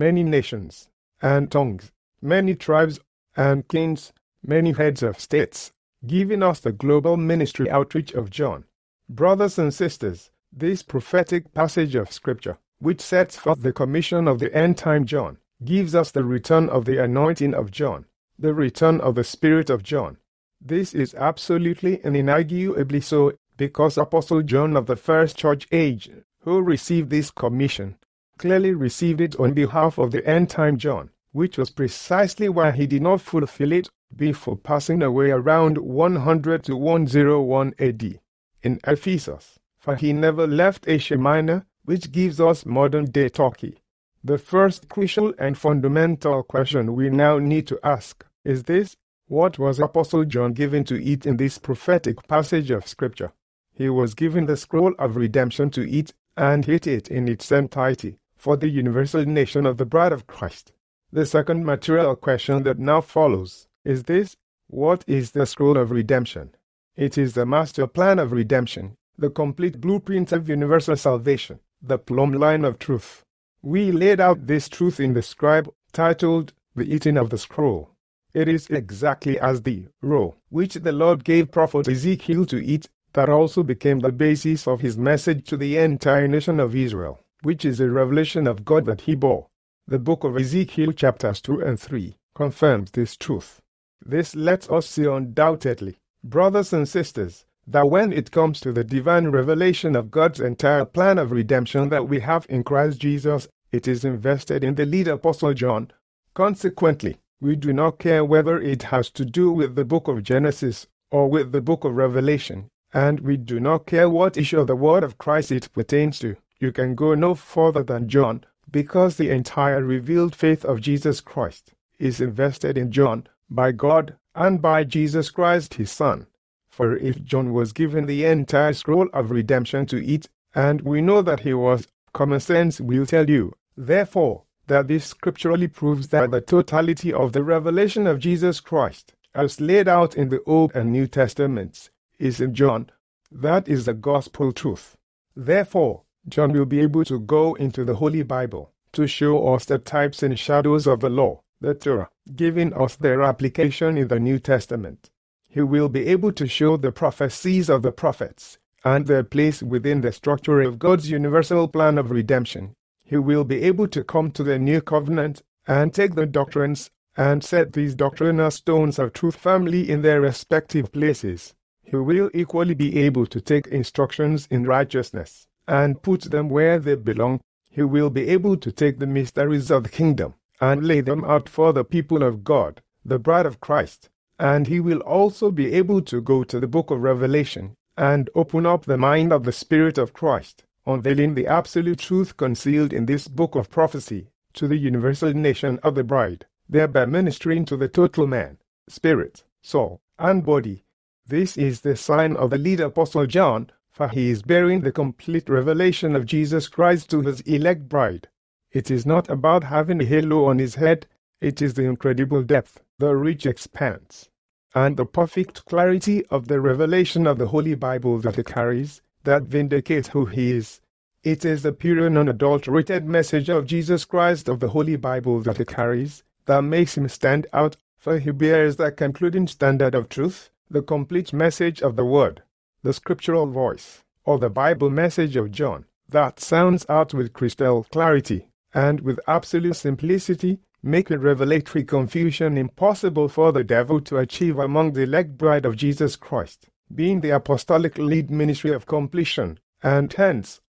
and tongues, many tribes, and kings, many heads of states, giving us the global ministry outreach of John. Brothers and sisters, this prophetic passage of Scripture, which sets forth the commission of the end-time John, gives us the return of the anointing of John, the return of the Spirit of John. This is absolutely and inarguably so, because Apostle John of the first church age, who received this commission, clearly received it on behalf of the end-time John, which was precisely why he did not fulfill it before passing away around 100 to 101 AD in Ephesus, for he never left Asia Minor, which gives us modern-day Turkey. The first crucial and fundamental question we now need to ask is this: what was Apostle John given to eat in this prophetic passage of Scripture? He was given the scroll of redemption to eat, and ate it in its entirety, for the universal nation of the bride of Christ. The second material question that now follows is this: what is the scroll of redemption? It is the master plan of redemption, the complete blueprint of universal salvation, the plumb line of truth. We laid out this truth in the scribe titled The Eating of the Scroll. It is exactly as the roll which the Lord gave prophet Ezekiel to eat that also became the basis of his message to the entire nation of Israel, which is a revelation of God that he bore. The book of Ezekiel chapters 2 and 3 confirms this truth. This lets us see undoubtedly, brothers and sisters, that when it comes to the divine revelation of God's entire plan of redemption that we have in Christ Jesus, it is invested in the lead Apostle John. Consequently, we do not care whether it has to do with the book of Genesis or with the book of Revelation, and we do not care what issue of the word of Christ it pertains to. You can go no further than John, because the entire revealed faith of Jesus Christ is invested in John by God and by Jesus Christ his Son. For if John was given the entire scroll of redemption to eat, and we know that he was, common sense will tell you, therefore, that this scripturally proves that the totality of the revelation of Jesus Christ, as laid out in the Old and New Testaments, is in John. That is the gospel truth. Therefore, John will be able to go into the Holy Bible to show us the types and shadows of the law, the Torah, giving us their application in the New Testament. He will be able to show the prophecies of the prophets and their place within the structure of God's universal plan of redemption. He will be able to come to the new covenant and take the doctrines and set these doctrinal stones of truth firmly in their respective places. He will equally be able to take instructions in righteousness and put them where they belong. He will be able to take the mysteries of the kingdom and lay them out for the people of God, the bride of Christ. And he will also be able to go to the book of Revelation and open up the mind of the Spirit of Christ, unveiling the absolute truth concealed in this book of prophecy to the universal nation of the bride, thereby ministering to the total man, spirit, soul, and body. This is the sign of the lead Apostle John, for he is bearing the complete revelation of Jesus Christ to his elect bride. It is not about having a halo on his head, it is the incredible depth, the rich expanse, and the perfect clarity of the revelation of the Holy Bible that it carries, that vindicates who he is. It is the pure and unadulterated message of Jesus Christ of the Holy Bible that it carries, that makes him stand out, for he bears the concluding standard of truth, the complete message of the Word, the scriptural voice, or the Bible message of John, that sounds out with crystal clarity, and with absolute simplicity, making revelatory confusion impossible for the devil to achieve among the elect bride of Jesus Christ, being the apostolic lead ministry of completion, and hence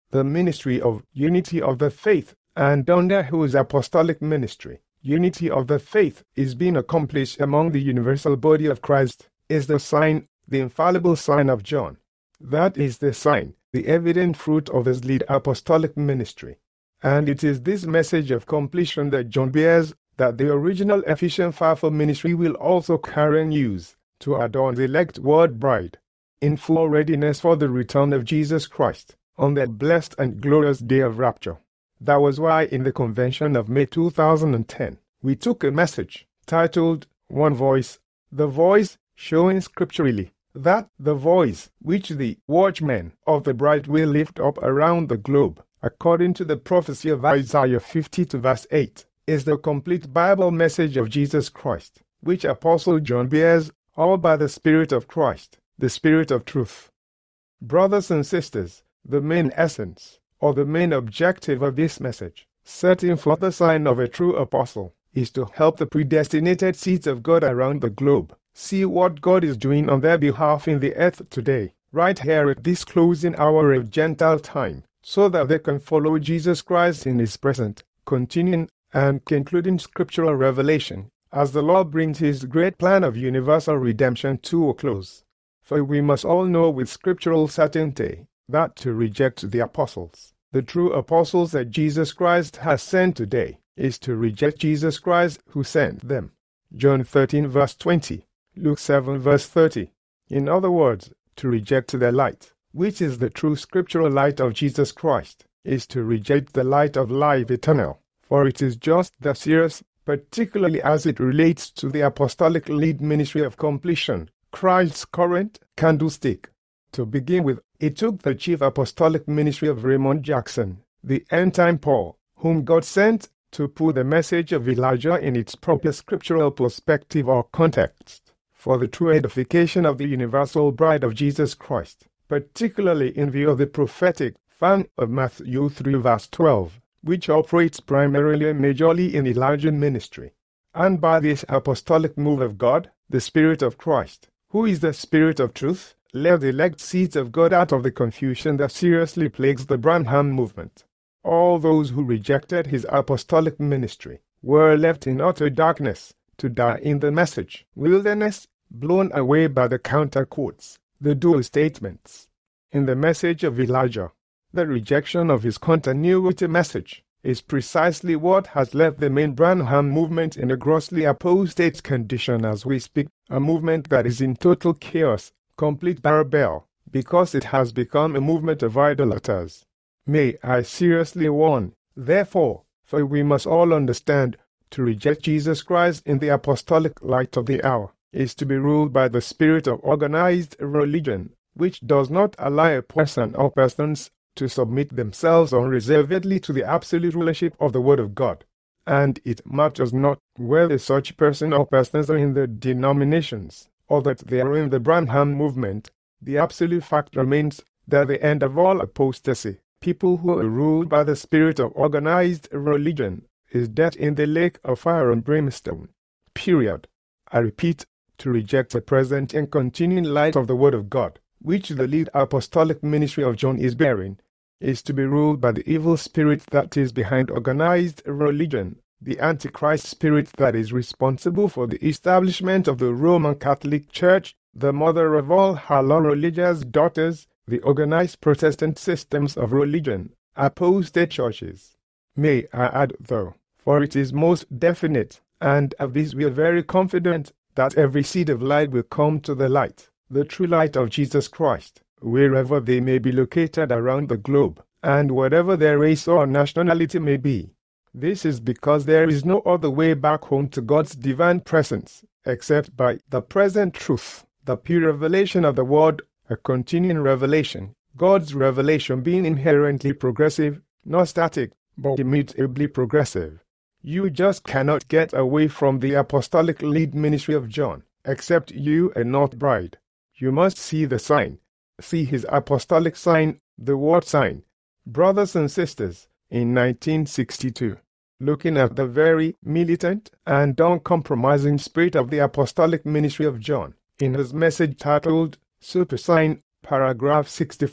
the ministry of unity of the faith, and under whose apostolic ministry unity of the faith is being accomplished among the universal body of Christ, is the sign, the infallible sign of John. That is the sign, the evident fruit of his lead apostolic ministry. And it is this message of completion that John bears, that the original Ephesian fivefold ministry will also carry and use, to adorn the elect word bride, in full readiness for the return of Jesus Christ, on that blessed and glorious day of rapture. That was why in the convention of May 2010, we took a message, titled, One Voice, the voice showing scripturally that the voice which the watchmen of the bride will lift up around the globe, according to the prophecy of Isaiah 52 verse 8, is the complete Bible message of Jesus Christ, which Apostle John bears, all by the Spirit of Christ, the Spirit of truth. Brothers and sisters, the main essence, or the main objective of this message, setting forth the sign of a true apostle, is to help the predestinated seeds of God around the globe see what God is doing on their behalf in the earth today, right here at this closing hour of Gentile time, so that they can follow Jesus Christ in his present, continuing, and concluding scriptural revelation, as the Lord brings his great plan of universal redemption to a close. For we must all know with scriptural certainty that to reject the apostles, the true apostles that Jesus Christ has sent today, is to reject Jesus Christ who sent them. John 13 verse 20. Luke 7 verse 30. In other words, to reject the light, which is the true scriptural light of Jesus Christ, is to reject the light of life eternal, for it is just that serious, particularly as it relates to the apostolic lead ministry of completion, Christ's current candlestick. To begin with, it took the chief apostolic ministry of Raymond Jackson, the end-time Paul, whom God sent to put the message of Elijah in its proper scriptural perspective or context, for the true edification of the universal bride of Jesus Christ, particularly in view of the prophetic fan of Matthew 3 verse 12, which operates primarily and majorly in Elijah's ministry. And by this apostolic move of God, the Spirit of Christ, who is the Spirit of truth, led the elect seeds of God out of the confusion that seriously plagues the Branham movement. All those who rejected his apostolic ministry were left in utter darkness, to die in the message wilderness, blown away by the counter-quotes, the dual statements. In the message of Elijah, the rejection of his continuity message is precisely what has left the main Branham movement in a grossly apostate condition as we speak, a movement that is in total chaos, complete barbell, because it has become a movement of idolaters. May I seriously warn, therefore, for we must all understand, to reject Jesus Christ in the apostolic light of the hour is to be ruled by the spirit of organized religion, which does not allow a person or persons to submit themselves unreservedly to the absolute rulership of the Word of God. And it matters not whether such person or persons are in the denominations, or that they are in the Branham movement. The absolute fact remains that the end of all apostasy, people who are ruled by the spirit of organized religion, is death in the lake of fire and brimstone. Period. I repeat, to reject the present and continuing light of the Word of God, which the lead apostolic ministry of John is bearing, is to be ruled by the evil spirit that is behind organized religion, the Antichrist spirit that is responsible for the establishment of the Roman Catholic Church, the mother of all her religious daughters, the organized Protestant systems of religion, apostate churches. May I add, though, for it is most definite, and of this we are very confident, that every seed of light will come to the light, the true light of Jesus Christ, wherever they may be located around the globe, and whatever their race or nationality may be. This is because there is no other way back home to God's divine presence, except by the present truth, the pure revelation of the Word, a continuing revelation, God's revelation being inherently progressive, not static, but immutably progressive. You just cannot get away from the apostolic lead ministry of John, except you are not bride. You must see the sign, see his apostolic sign, the word sign. Brothers and sisters, in 1962, looking at the very militant and uncompromising spirit of the apostolic ministry of John, in his message titled Super Sign, paragraph 64,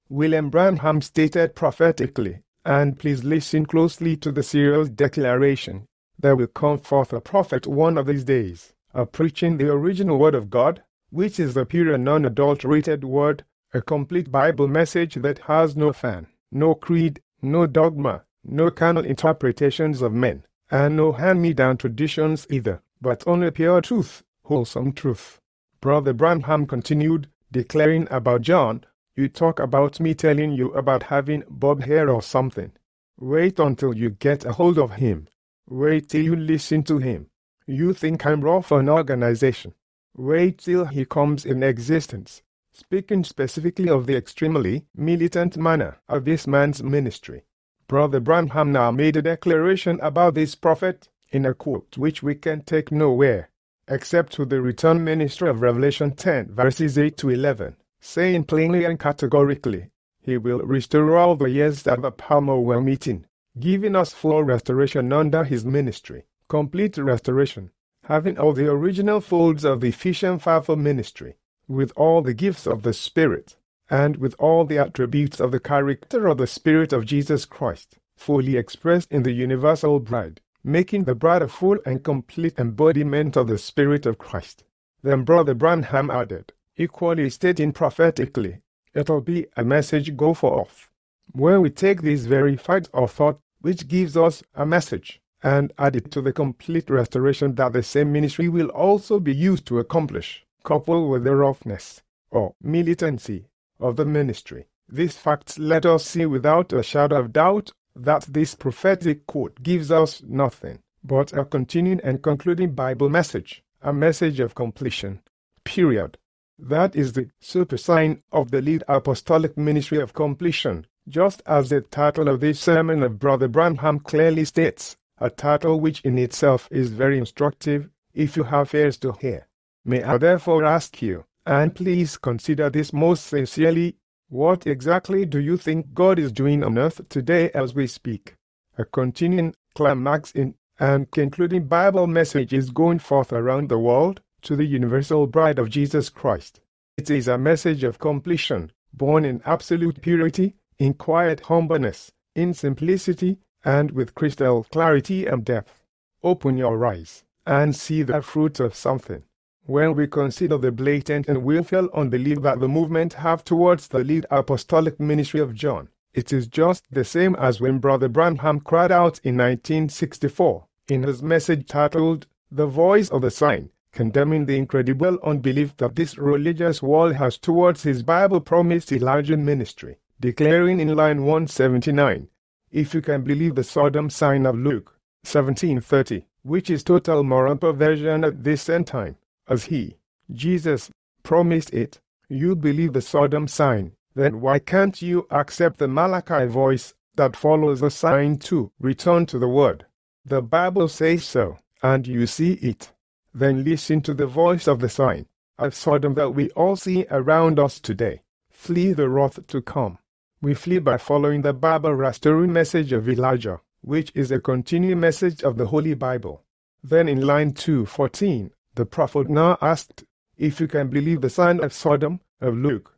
William Branham stated prophetically, and please listen closely to the serious declaration, there will come forth a prophet one of these days, preaching the original word of God, which is the pure and unadulterated word, a complete Bible message that has no fan, no creed, no dogma, no carnal interpretations of men, and no hand-me-down traditions either, but only pure truth, wholesome truth. Brother Branham continued, declaring about John, you talk about me telling you about having bob hair or something. Wait until you get a hold of him. Wait till you listen to him. You think I'm raw for an organization. Wait till he comes in existence. Speaking specifically of the extremely militant manner of this man's ministry, Brother Branham now made a declaration about this prophet in a quote which we can take nowhere except to the return ministry of Revelation 10 verses 8 to 11, saying plainly and categorically, he will restore all the years that the palmer were meeting, giving us full restoration under his ministry, complete restoration, having all the original folds of the Ephesians 5 ministry, with all the gifts of the Spirit, and with all the attributes of the character of the Spirit of Jesus Christ, fully expressed in the universal bride, making the bride a full and complete embodiment of the Spirit of Christ. Then Brother Branham added, equally stating prophetically, it'll be a message go forth. When we take this very fact or thought, which gives us a message, and add it to the complete restoration that the same ministry will also be used to accomplish, coupled with the roughness, or militancy, of the ministry. These facts let us see without a shadow of doubt that this prophetic quote gives us nothing but a continuing and concluding Bible message, a message of completion. Period. That is the supersign of the lead apostolic ministry of completion, just as the title of this sermon of Brother Branham clearly states, a title which in itself is very instructive if you have ears to hear. May I therefore ask you, and please consider this most sincerely, what exactly do you think God is doing on earth today as we speak? A continuing, climaxing, and concluding Bible message is going forth around the world to the universal bride of Jesus Christ. It is a message of completion, born in absolute purity, in quiet humbleness, in simplicity, and with crystal clarity and depth. Open your eyes and see the fruit of something. When we consider the blatant and willful unbelief that the movement have towards the lead apostolic ministry of John, it is just the same as when Brother Branham cried out in 1964 in his message titled, The Voice of the Sign, condemning the incredible unbelief that this religious world has towards his Bible-promised Elijah ministry, declaring in line 179, if you can believe the Sodom sign of Luke 17:30, which is total moral perversion at this end time, as he, Jesus, promised it, you believe the Sodom sign, then why can't you accept the Malachi voice that follows the sign to return to the word? The Bible says so, and you see it. Then listen to the voice of the sign of Sodom that we all see around us today. Flee the wrath to come. We flee by following the Bible restoring message of Elijah, which is a continuing message of the Holy Bible. Then in line 214, the prophet now asked, if you can believe the sign of Sodom, of Luke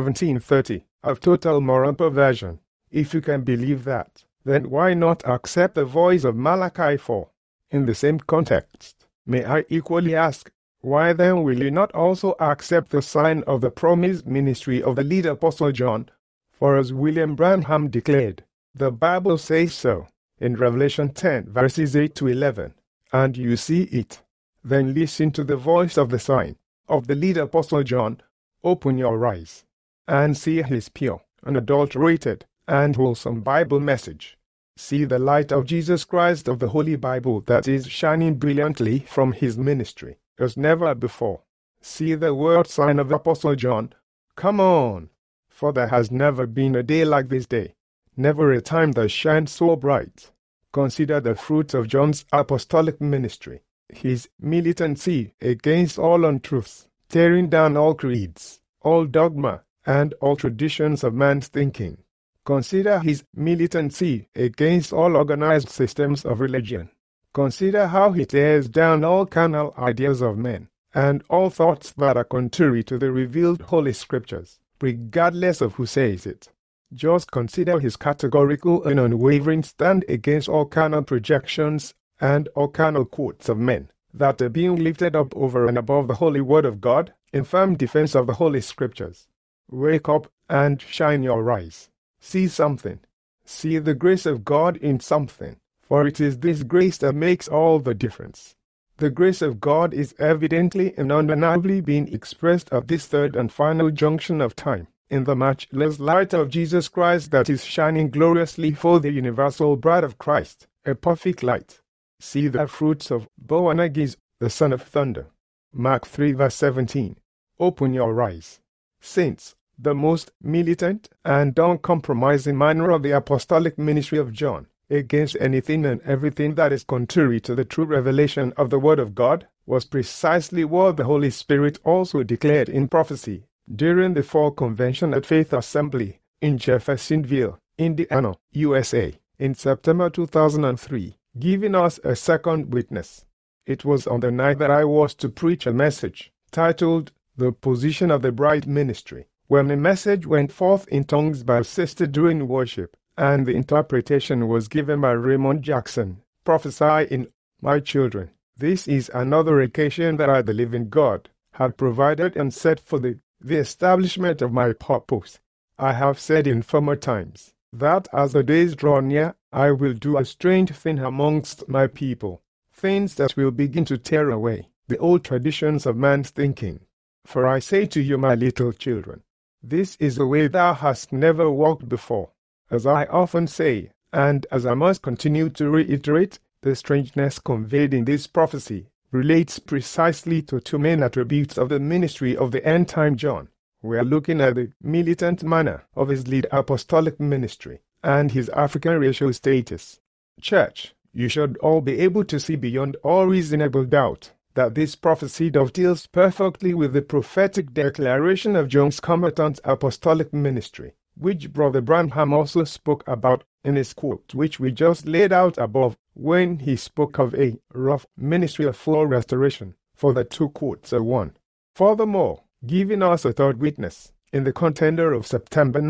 17:30, of total moral perversion, if you can believe that, then why not accept the voice of Malachi 4? In the same context, may I equally ask, why then will you not also accept the sign of the promised ministry of the lead apostle John? For as William Branham declared, the Bible says so, in Revelation 10 verses 8 to 11, and you see it. Then listen to the voice of the sign of the lead apostle John. Open your eyes and see his pure, unadulterated, and wholesome Bible message. See the light of Jesus Christ of the Holy Bible that is shining brilliantly from his ministry as never before. See the word sign of Apostle John. Come on, for there has never been a day like this day, never a time that shines so bright. Consider the fruit of John's apostolic ministry, his militancy against all untruths, tearing down all creeds, all dogma, and all traditions of man's thinking. Consider his militancy against all organized systems of religion. Consider how he tears down all carnal ideas of men, and all thoughts that are contrary to the revealed Holy Scriptures, regardless of who says it. Just consider his categorical and unwavering stand against all carnal projections and all carnal quotes of men that are being lifted up over and above the holy word of God in firm defense of the Holy Scriptures. Wake up and shine your eyes. See something. See the grace of God in something, for it is this grace that makes all the difference. The grace of God is evidently and undeniably being expressed at this third and final junction of time, in the matchless light of Jesus Christ that is shining gloriously for the universal bride of Christ, a perfect light. See the fruits of Boanerges, the son of thunder. Mark 3 verse 17. Open your eyes. Saints, the most militant and uncompromising manner of the apostolic ministry of John, against anything and everything that is contrary to the true revelation of the Word of God, was precisely what the Holy Spirit also declared in prophecy during the fall convention at Faith Assembly in Jeffersonville, Indiana, USA, in September 2003, giving us a second witness. It was on the night that I was to preach a message titled The Position of the Bride Ministry, when a message went forth in tongues by a sister during worship, and the interpretation was given by Raymond Jackson. Prophesy in my children. This is another occasion that I, the living God, have provided and set for the establishment of my purpose. I have said in former times that as the days draw near, I will do a strange thing amongst my people, things that will begin to tear away the old traditions of man's thinking. For I say to you, my little children, this is the way thou hast never walked before. As I often say, and as I must continue to reiterate, the strangeness conveyed in this prophecy relates precisely to two main attributes of the ministry of the end-time John. We are looking at the militant manner of his lead apostolic ministry and his African racial status. Church, you should all be able to see beyond all reasonable doubt that this prophecy dovetails perfectly with the prophetic declaration of John's combatant apostolic ministry, which Brother Branham also spoke about in his quote, which we just laid out above, when he spoke of a rough ministry of full restoration, for the two quotes are one. Furthermore, giving us a third witness in the contender of September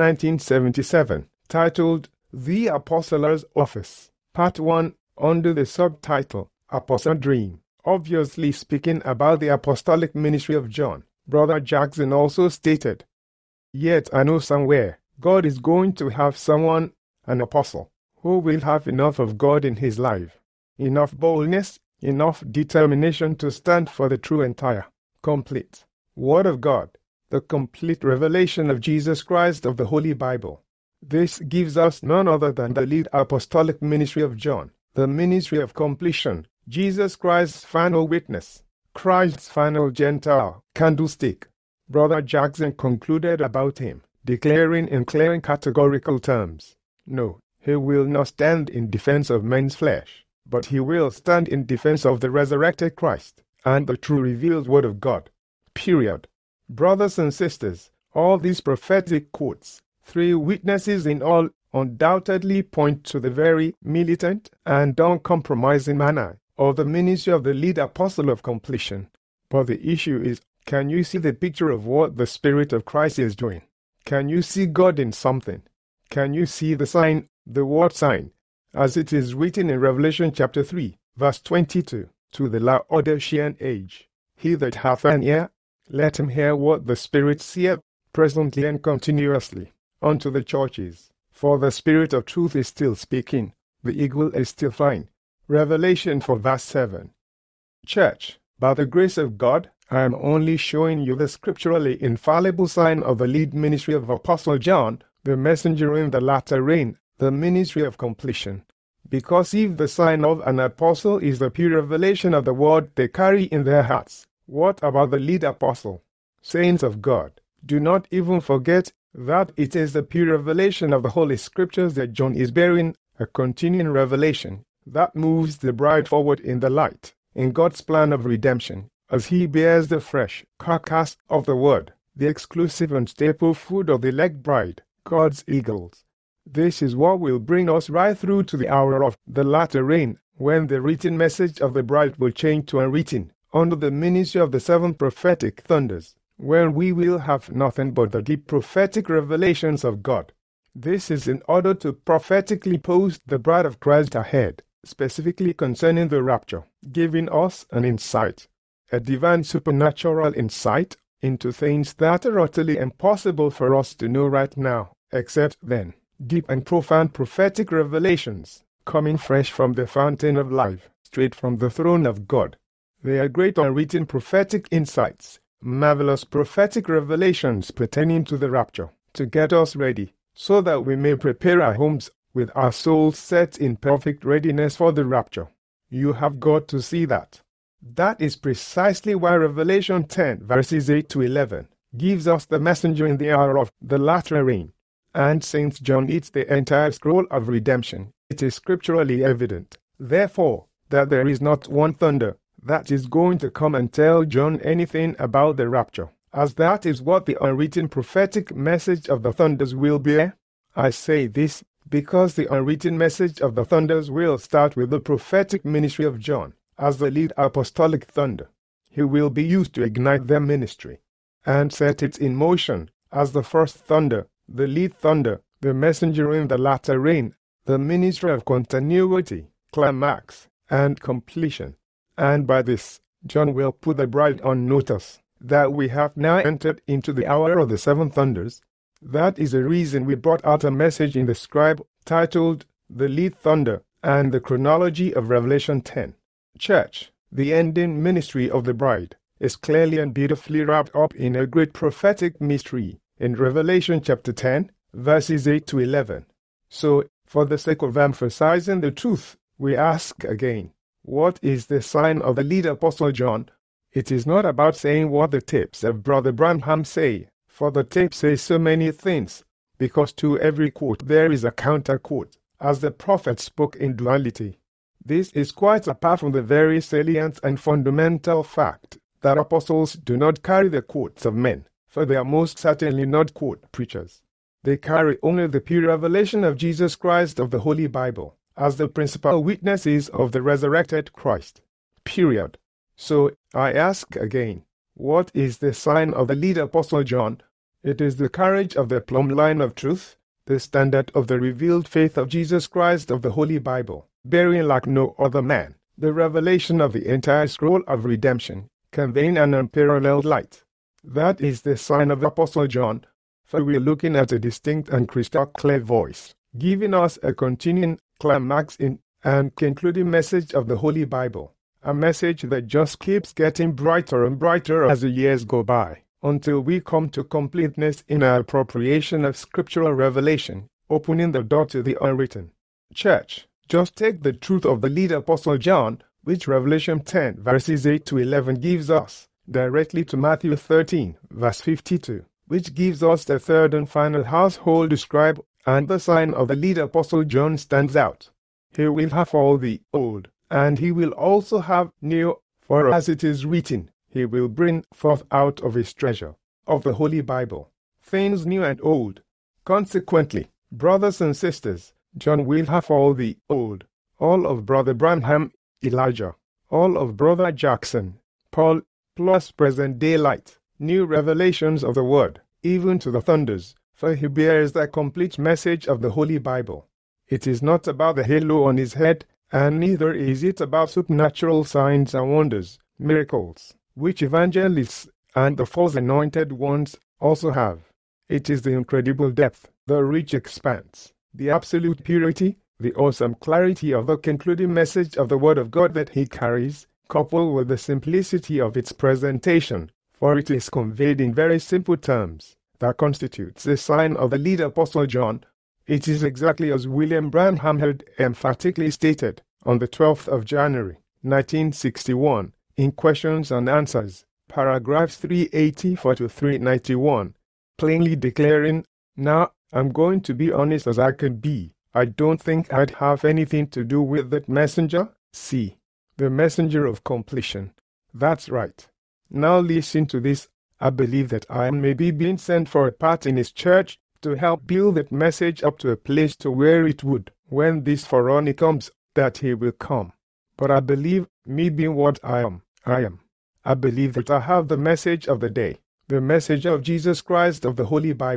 1977, titled The Apostler's Office, Part 1, under the subtitle Apostle Dream, obviously speaking about the apostolic ministry of John. Brother Jackson also stated, "Yet I know somewhere God is going to have someone, an apostle, who will have enough of God in his life, enough boldness, enough determination to stand for the true entire, complete Word of God, the complete revelation of Jesus Christ of the Holy Bible." This gives us none other than the lead apostolic ministry of John, the ministry of completion, Jesus Christ's final witness, Christ's final Gentile candlestick. Brother Jackson concluded about him, declaring in clear and categorical terms, no, he will not stand in defense of men's flesh, but he will stand in defense of the resurrected Christ and the true revealed Word of God. Period. Brothers and sisters, all these prophetic quotes, three witnesses in all, undoubtedly point to the very militant and uncompromising manner of the ministry of the lead apostle of completion. But the issue is, can you see the picture of what the Spirit of Christ is doing? Can you see God in something? Can you see the sign, the word sign, as it is written in Revelation chapter 3, verse 22, to the Laodicean age? He that hath an ear, let him hear what the Spirit saith presently and continuously unto the churches. For the Spirit of truth is still speaking, the eagle is still flying. Revelation 4 verse 7. Church, by the grace of God, I am only showing you the scripturally infallible sign of the lead ministry of Apostle John, the messenger in the latter rain, the ministry of completion. Because if the sign of an apostle is the pure revelation of the word they carry in their hearts, what about the lead apostle? Saints of God, do not even forget that it is the pure revelation of the Holy Scriptures that John is bearing, a continuing revelation that moves the bride forward in the light, in God's plan of redemption, as he bears the fresh carcass of the Word, the exclusive and staple food of the elect bride, God's eagles. This is what will bring us right through to the hour of the latter rain, when the written message of the bride will change to unwritten, under the ministry of the seven prophetic thunders, when we will have nothing but the deep prophetic revelations of God. This is in order to prophetically post the bride of Christ ahead, specifically concerning the rapture, giving us an insight, a divine supernatural insight, into things that are utterly impossible for us to know right now, except then. Deep and profound prophetic revelations, coming fresh from the fountain of life, straight from the throne of God. They are great unwritten prophetic insights, marvelous prophetic revelations pertaining to the rapture, to get us ready, so that we may prepare our homes, with our souls set in perfect readiness for the rapture. You have got to see that. That is precisely why Revelation 10 verses 8 to 11 gives us the messenger in the hour of the latter rain. And St. John eats the entire scroll of redemption. It is scripturally evident, therefore, that there is not one thunder that is going to come and tell John anything about the rapture, as that is what the unwritten prophetic message of the thunders will bear. I say this because the unwritten message of the thunders will start with the prophetic ministry of John as the lead apostolic thunder. He will be used to ignite their ministry and set it in motion as the first thunder, the lead thunder, the messenger in the latter rain, the ministry of continuity, climax, and completion. And by this, John will put the bride on notice that we have now entered into the hour of the seven thunders. That is the reason we brought out a message in the Scribe titled The Lead Thunder and the Chronology of Revelation 10. Church, the ending ministry of the bride, is clearly and beautifully wrapped up in a great prophetic mystery in Revelation chapter 10, verses 8 to 11. So, for the sake of emphasizing the truth, we ask again, what is the sign of the lead apostle John? It is not about saying what the tapes of Brother Branham say, for the tape says so many things, because to every quote there is a counter-quote, as the prophet spoke in duality. This is quite apart from the very salient and fundamental fact that apostles do not carry the quotes of men, for they are most certainly not quote preachers. They carry only the pure revelation of Jesus Christ of the Holy Bible, as the principal witnesses of the resurrected Christ. Period. So, I ask again, what is the sign of the lead apostle John? It is the carriage of the plumb line of truth, the standard of the revealed faith of Jesus Christ of the Holy Bible, bearing like no other man the revelation of the entire scroll of redemption, conveying an unparalleled light. That is the sign of Apostle John, for we are looking at a distinct and crystal clear voice, giving us a continuing climax in and concluding message of the Holy Bible, a message that just keeps getting brighter and brighter as the years go by, until we come to completeness in our appropriation of scriptural revelation, opening the door to the unwritten. Church, just take the truth of the lead apostle John, which Revelation 10 verses 8 to 11 gives us, directly to Matthew 13 verse 52, which gives us the third and final household described, and the sign of the lead apostle John stands out. He will have all the old, and he will also have new, for as it is written, he will bring forth out of his treasure, of the Holy Bible, things new and old. Consequently, brothers and sisters, John will have all the old, all of Brother Branham, Elijah, all of Brother Jackson, Paul, plus present-day light, new revelations of the Word, even to the thunders, for he bears the complete message of the Holy Bible. It is not about the halo on his head, and neither is it about supernatural signs and wonders, miracles, which evangelists and the false anointed ones also have. It is the incredible depth, the rich expanse, the absolute purity, the awesome clarity of the concluding message of the Word of God that he carries, coupled with the simplicity of its presentation, for it is conveyed in very simple terms, that constitutes the sign of the lead apostle John. It is exactly as William Branham had emphatically stated on the 12th of January, 1961, in Questions and Answers, paragraphs 384 to 391, plainly declaring, "Now, I'm going to be honest as I can be. I don't think I'd have anything to do with that messenger. See, the messenger of completion. That's right. Now listen to this. I believe that I may be being sent for a part in his church to help build that message up to a place to where it would, when this forerunner comes, that he will come. But I believe, me being what I am. I believe that I have the message of the day, the message of Jesus Christ of the Holy Bible,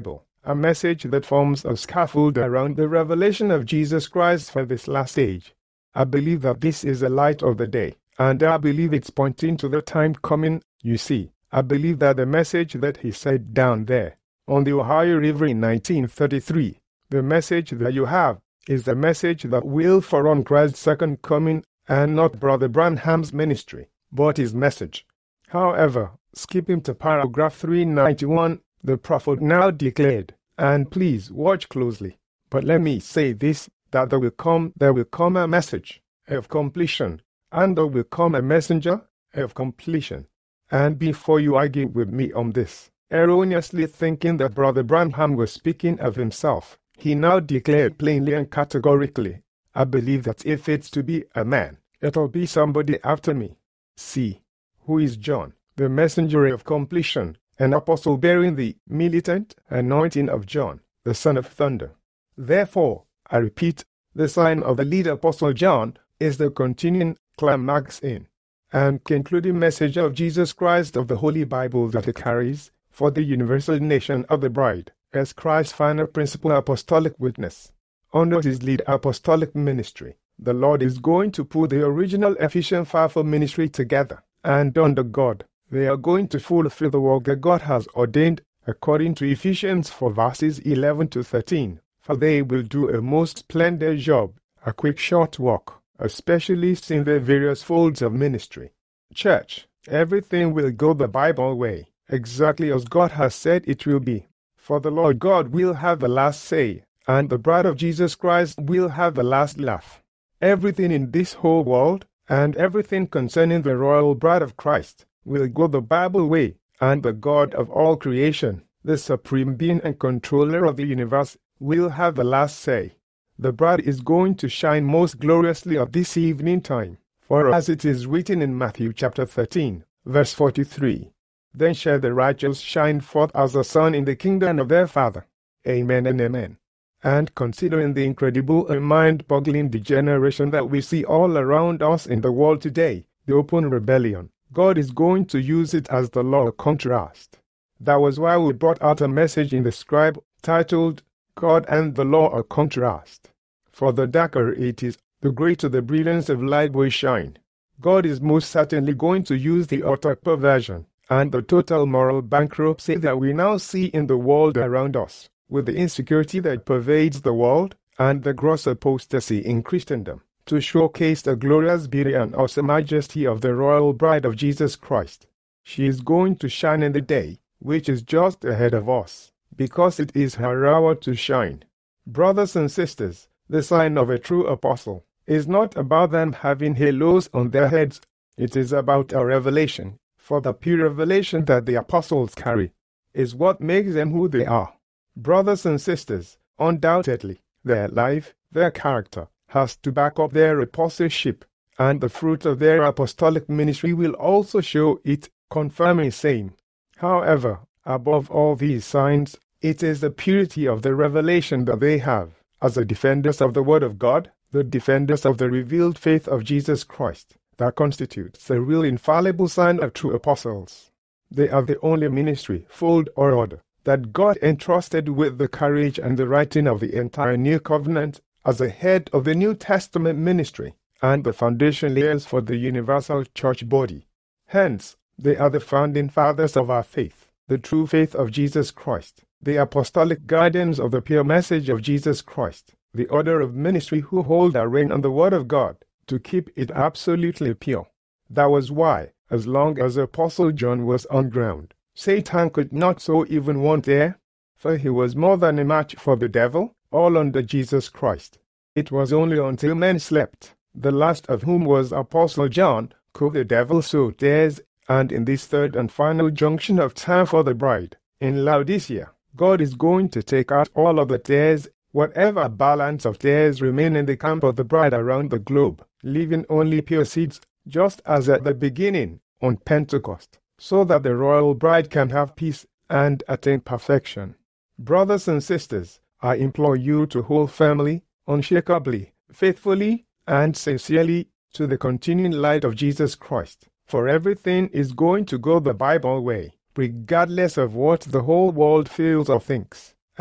a message that forms a scaffold around the revelation of Jesus Christ for this last age. I believe that this is the light of the day, and I believe it's pointing to the time coming. You see, I believe that the message that he said down there on the Ohio River in 1933, the message that you have, is the message that will forerun Christ's second coming, and not Brother Branham's ministry, but his message. However, skipping to paragraph 391, the prophet now declared, and please watch closely, but let me say this, that there will come a message of completion, and there will come a messenger of completion. And before you argue with me on this, erroneously thinking that Brother Branham was speaking of himself, he now declared plainly and categorically, I believe that if it's to be a man, it'll be somebody after me. See, who is John, the messenger of completion, an apostle bearing the militant anointing of John, the son of thunder. Therefore, I repeat, the sign of the lead apostle John is the continuing climax in and concluding message of Jesus Christ of the Holy Bible that it carries for the universal nation of the bride as Christ's final principal apostolic witness. Under his lead apostolic ministry, the Lord is going to put the original Ephesian fivefold ministry together, and under God, they are going to fulfill the work that God has ordained according to Ephesians 4 verses 11 to 13. For they will do a most splendid job, a quick short walk, especially in their various folds of ministry. Church, everything will go the Bible way, exactly as God has said it will be. For the Lord God will have the last say, and the bride of Jesus Christ will have the last laugh. Everything in this whole world, and everything concerning the royal bride of Christ, will go the Bible way, and the God of all creation, the supreme being and controller of the universe, will have the last say. The bride is going to shine most gloriously at this evening time, for as it is written in Matthew chapter 13, verse 43, then shall the righteous shine forth as the sun in the kingdom of their Father. Amen and amen. And considering the incredible and mind-boggling degeneration that we see all around us in the world today, the open rebellion, God is going to use it as the law of contrast. That was why we brought out a message in the Scribe titled, God and the Law of Contrast. For the darker it is, the greater the brilliance of light will shine. God is most certainly going to use the utter perversion and the total moral bankruptcy that we now see in the world around us, with the insecurity that pervades the world and the gross apostasy in Christendom, to showcase the glorious beauty and awesome majesty of the royal bride of Jesus Christ. She is going to shine in the day, which is just ahead of us, because it is her hour to shine. Brothers and sisters, the sign of a true apostle is not about them having halos on their heads. It is about a revelation, for the pure revelation that the apostles carry is what makes them who they are. Brothers and sisters, undoubtedly, their life, their character, has to back up their apostleship, and the fruit of their apostolic ministry will also show it, confirming same. However, above all these signs, it is the purity of the revelation that they have, as the defenders of the Word of God, the defenders of the revealed faith of Jesus Christ, that constitutes the real infallible sign of true apostles. They are the only ministry, fold or order, that God entrusted with the courage and the writing of the entire New Covenant as the head of the New Testament ministry and the foundation layers for the universal church body. Hence, they are the founding fathers of our faith, the true faith of Jesus Christ, the apostolic guardians of the pure message of Jesus Christ, the order of ministry who hold a reign on the Word of God to keep it absolutely pure. That was why, as long as Apostle John was on ground, Satan could not sow even one tear, for he was more than a match for the devil, all under Jesus Christ. It was only until men slept, the last of whom was Apostle John, could the devil sow tares, and in this third and final junction of time for the bride, in Laodicea, God is going to take out all of the tares, whatever balance of tares remain in the camp of the bride around the globe, leaving only pure seeds, just as at the beginning, on Pentecost, so that the royal bride can have peace and attain perfection. Brothers and sisters, I implore you to hold firmly, unshakably, faithfully, and sincerely to the continuing light of Jesus Christ, for everything is going to go the Bible way, regardless of what the whole world feels or thinks.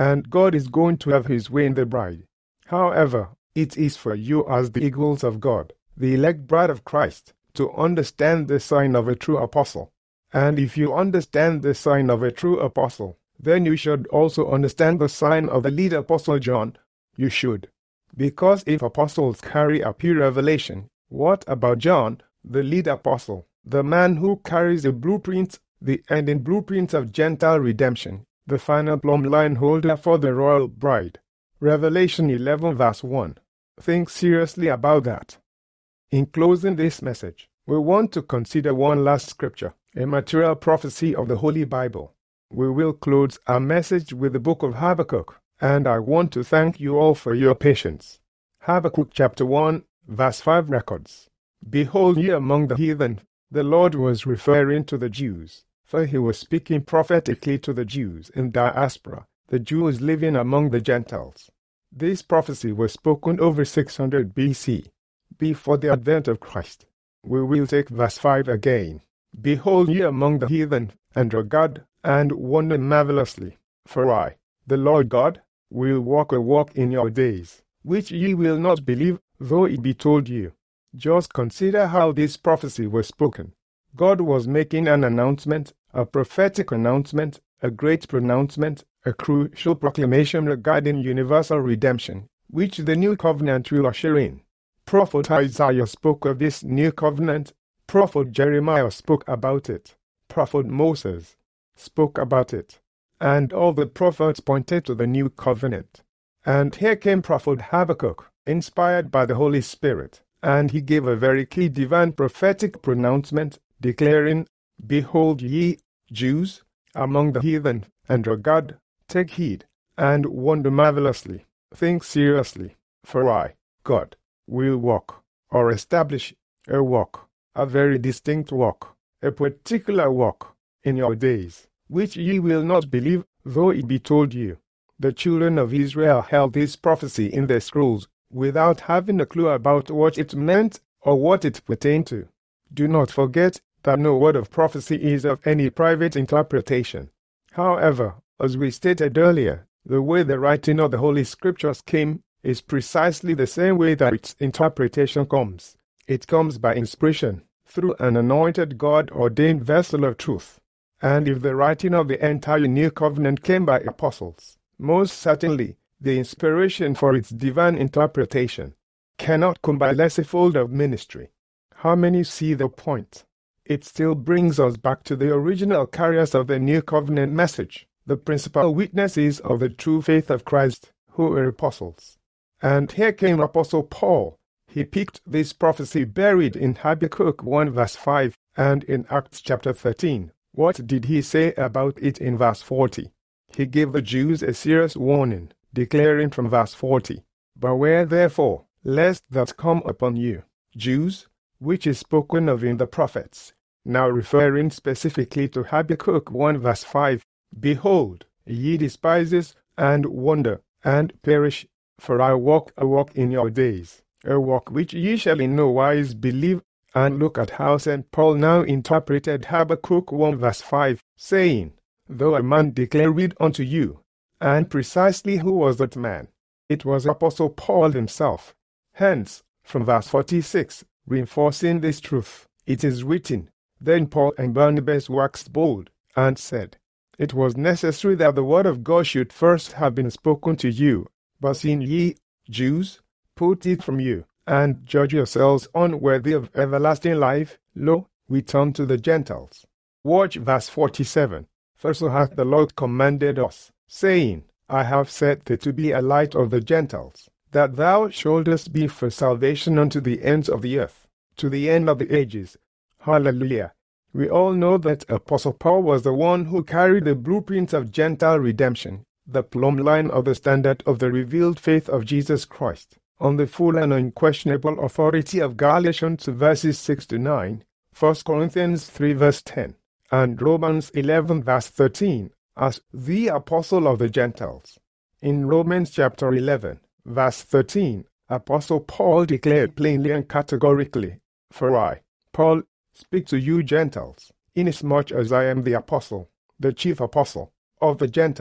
and God is going to have his way in the bride. However, it is for you as the eagles of God, the elect bride of Christ, to understand the sign of a true apostle. And if you understand the sign of a true apostle, then you should also understand the sign of the lead apostle John. You should. Because if apostles carry a pure revelation, what about John, the lead apostle, the man who carries the blueprint, the ending blueprint of Gentile redemption, the final plumb line holder for the royal bride? Revelation 11 verse 1. Think seriously about that. In closing this message, we want to consider one last scripture, a material prophecy of the Holy Bible. We will close our message with the book of Habakkuk, and I want to thank you all for your patience. Habakkuk chapter 1, verse 5 records, "Behold ye among the heathen," the Lord was referring to the Jews, for he was speaking prophetically to the Jews in diaspora, the Jews living among the Gentiles. This prophecy was spoken over 600 BC, before the advent of Christ. We will take verse 5 again. "Behold ye among the heathen, and regard, and wonder marvelously. For I, the Lord God, will walk a walk in your days, which ye will not believe, though it be told you." Just consider how this prophecy was spoken. God was making an announcement, a prophetic announcement, a great pronouncement, a crucial proclamation regarding universal redemption, which the new covenant will usher in. Prophet Isaiah spoke of this new covenant. Prophet Jeremiah spoke about it. Prophet Moses spoke about it. And all the prophets pointed to the new covenant. And here came Prophet Habakkuk, inspired by the Holy Spirit, and he gave a very key divine prophetic pronouncement, declaring, "Behold ye, Jews, among the heathen, and regard, take heed, and wonder marvelously, think seriously, for I, God, will walk, or establish, a walk, a very distinct walk, a particular walk, in your days, which ye will not believe, though it be told you." The children of Israel held this prophecy in their scrolls, without having a clue about what it meant or what it pertained to. Do not forget that no word of prophecy is of any private interpretation. However, as we stated earlier, the way the writing of the Holy Scriptures came is precisely the same way that its interpretation comes. It comes by inspiration, through an anointed God-ordained vessel of truth. And if the writing of the entire New Covenant came by apostles, most certainly the inspiration for its divine interpretation cannot come by lesser fold of ministry. How many see the point? It still brings us back to the original carriers of the New Covenant message, the principal witnesses of the true faith of Christ, who were apostles. And here came Apostle Paul. He picked this prophecy buried in Habakkuk 1 verse 5 and in Acts chapter 13. What did he say about it in verse 40? He gave the Jews a serious warning, declaring from verse 40, "Beware therefore, lest that come upon you, Jews, which is spoken of in the prophets." Now referring specifically to Habakkuk 1 verse 5, "Behold, ye despises, and wonder, and perish, for I walk a walk in your days, a walk which ye shall in no wise believe." And look at how St. Paul now interpreted Habakkuk 1 verse 5, saying, "Though a man declare it unto you." And precisely who was that man? It was Apostle Paul himself. Hence, from verse 46, reinforcing this truth, it is written, "Then Paul and Barnabas waxed bold, and said, It was necessary that the word of God should first have been spoken to you, but seeing ye, Jews, put it from you, and judge yourselves unworthy of everlasting life, lo, we turn to the Gentiles." Watch verse 47. "For so hath the Lord commanded us, saying, I have set thee to be a light of the Gentiles, that thou shouldest be for salvation unto the ends of the earth, to the end of the ages." Hallelujah. We all know that Apostle Paul was the one who carried the blueprint of Gentile redemption, the plumb line of the standard of the revealed faith of Jesus Christ, on the full and unquestionable authority of Galatians verses 6 to 9, 1 Corinthians 3 verse 10, and Romans 11 verse 13, as the apostle of the Gentiles. In Romans chapter 11, verse 13, Apostle Paul declared plainly and categorically, "For I, Paul, speak to you Gentiles, inasmuch as I am the apostle, the chief apostle, of the Gentiles,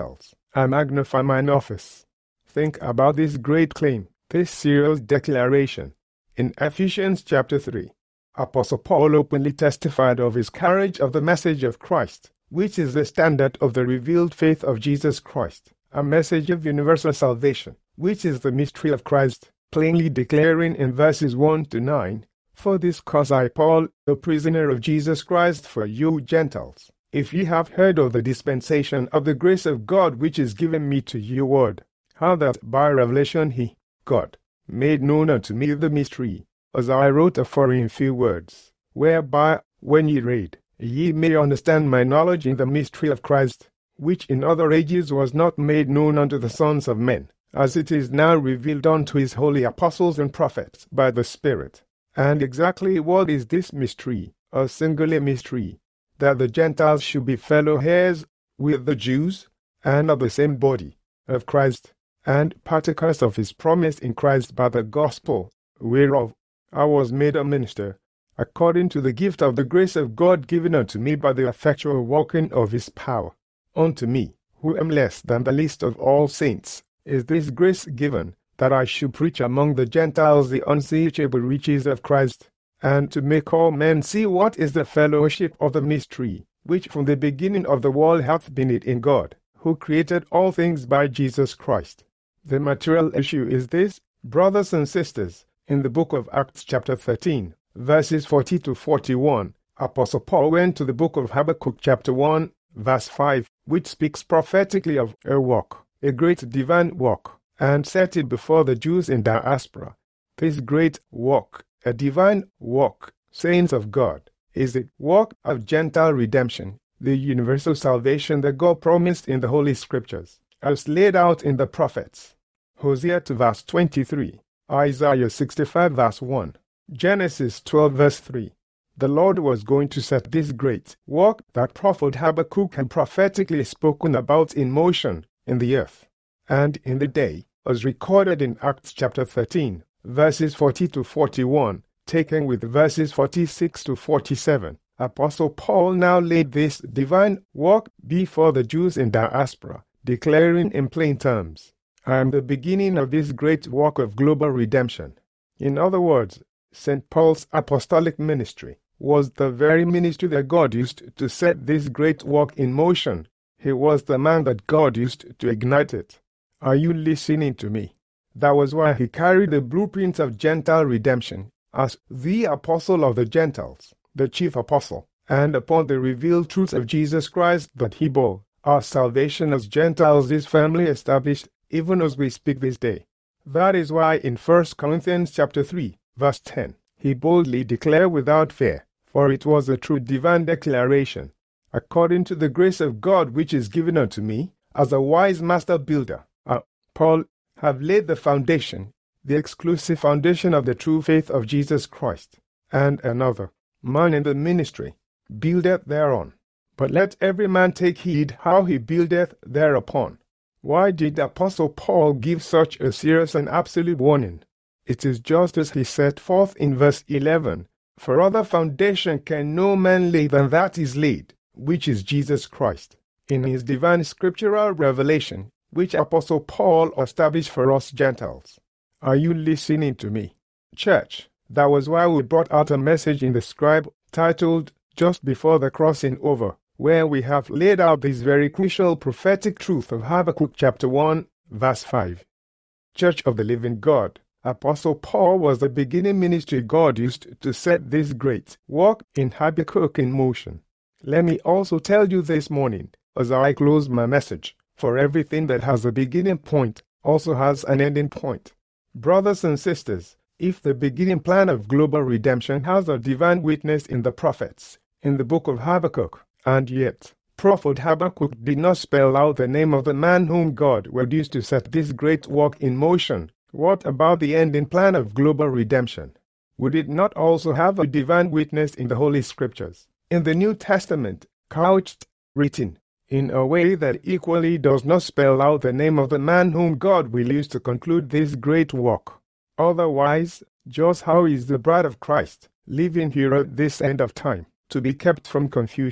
I magnify mine office. Think about this great claim, this serious declaration. In Ephesians chapter 3, Apostle Paul openly testified of his courage of the message of Christ, which is the standard of the revealed faith of Jesus Christ, a message of universal salvation, which is the mystery of Christ, plainly declaring in verses 1 to 9, "For this cause I, Paul, a prisoner of Jesus Christ for you Gentiles, if ye have heard of the dispensation of the grace of God which is given me to you word, how that by revelation he, God, made known unto me the mystery, as I wrote afore in few words, whereby, when ye read, ye may understand my knowledge in the mystery of Christ, which in other ages was not made known unto the sons of men, as it is now revealed unto his holy apostles and prophets by the Spirit." And exactly what is this mystery, a singular mystery? That the Gentiles should be fellow heirs with the Jews, and of the same body, of Christ, and partakers of his promise in Christ by the gospel, whereof I was made a minister, according to the gift of the grace of God given unto me by the effectual working of his power. Unto me, who am less than the least of all saints, is this grace given, that I should preach among the Gentiles the unsearchable riches of Christ, and to make all men see what is the fellowship of the mystery, which from the beginning of the world hath been hid in God, who created all things by Jesus Christ. The material issue is this, brothers and sisters. In the book of Acts chapter 13, verses 40 to 41, Apostle Paul went to the book of Habakkuk chapter 1, verse 5, which speaks prophetically of a work, a great divine work, and set it before the Jews in diaspora. This great work, a divine work, saints of God, is the work of Gentile redemption, the universal salvation that God promised in the Holy Scriptures, as laid out in the prophets. Hosea 2 verse 23, Isaiah 65 verse 1, Genesis 12 verse 3. The Lord was going to set this great work that prophet Habakkuk had prophetically spoken about in motion in the earth and in the day, as recorded in Acts chapter 13, verses 40 to 41, taken with verses 46 to 47. Apostle Paul now laid this divine work before the Jews in diaspora, declaring in plain terms, "I am the beginning of this great work of global redemption." In other words, St. Paul's apostolic ministry was the very ministry that God used to set this great work in motion. He was the man that God used to ignite it. Are you listening to me? That was why he carried the blueprint of Gentile redemption as the apostle of the Gentiles, the chief apostle, and upon the revealed truth of Jesus Christ that he bore, our salvation as Gentiles is firmly established even as we speak this day. That is why in 1 Corinthians chapter 3, verse 10, he boldly declared without fear, for it was a true divine declaration, "According to the grace of God which is given unto me, as a wise master builder, Paul, have laid the foundation, the exclusive foundation of the true faith of Jesus Christ, and another, man in the ministry, buildeth thereon. But let every man take heed how he buildeth thereupon." Why did the Apostle Paul give such a serious and absolute warning? It is just as he set forth in verse 11, "For other foundation can no man lay than that is laid, which is Jesus Christ." In his divine scriptural revelation, which Apostle Paul established for us Gentiles. Are you listening to me? Church, that was why we brought out a message in the Scribe titled, "Just Before the Crossing Over," where we have laid out this very crucial prophetic truth of Habakkuk chapter 1, verse 5. Church of the Living God, Apostle Paul was the beginning ministry God used to set this great work in Habakkuk in motion. Let me also tell you this morning, as I close my message, for everything that has a beginning point also has an ending point. Brothers and sisters, if the beginning plan of global redemption has a divine witness in the prophets, in the book of Habakkuk, and yet, Prophet Habakkuk did not spell out the name of the man whom God would use to set this great work in motion, what about the ending plan of global redemption? Would it not also have a divine witness in the Holy Scriptures, in the New Testament, couched, written, in a way that equally does not spell out the name of the man whom God will use to conclude this great work? Otherwise, just how is the bride of Christ living here at this end of time, to be kept from confusion,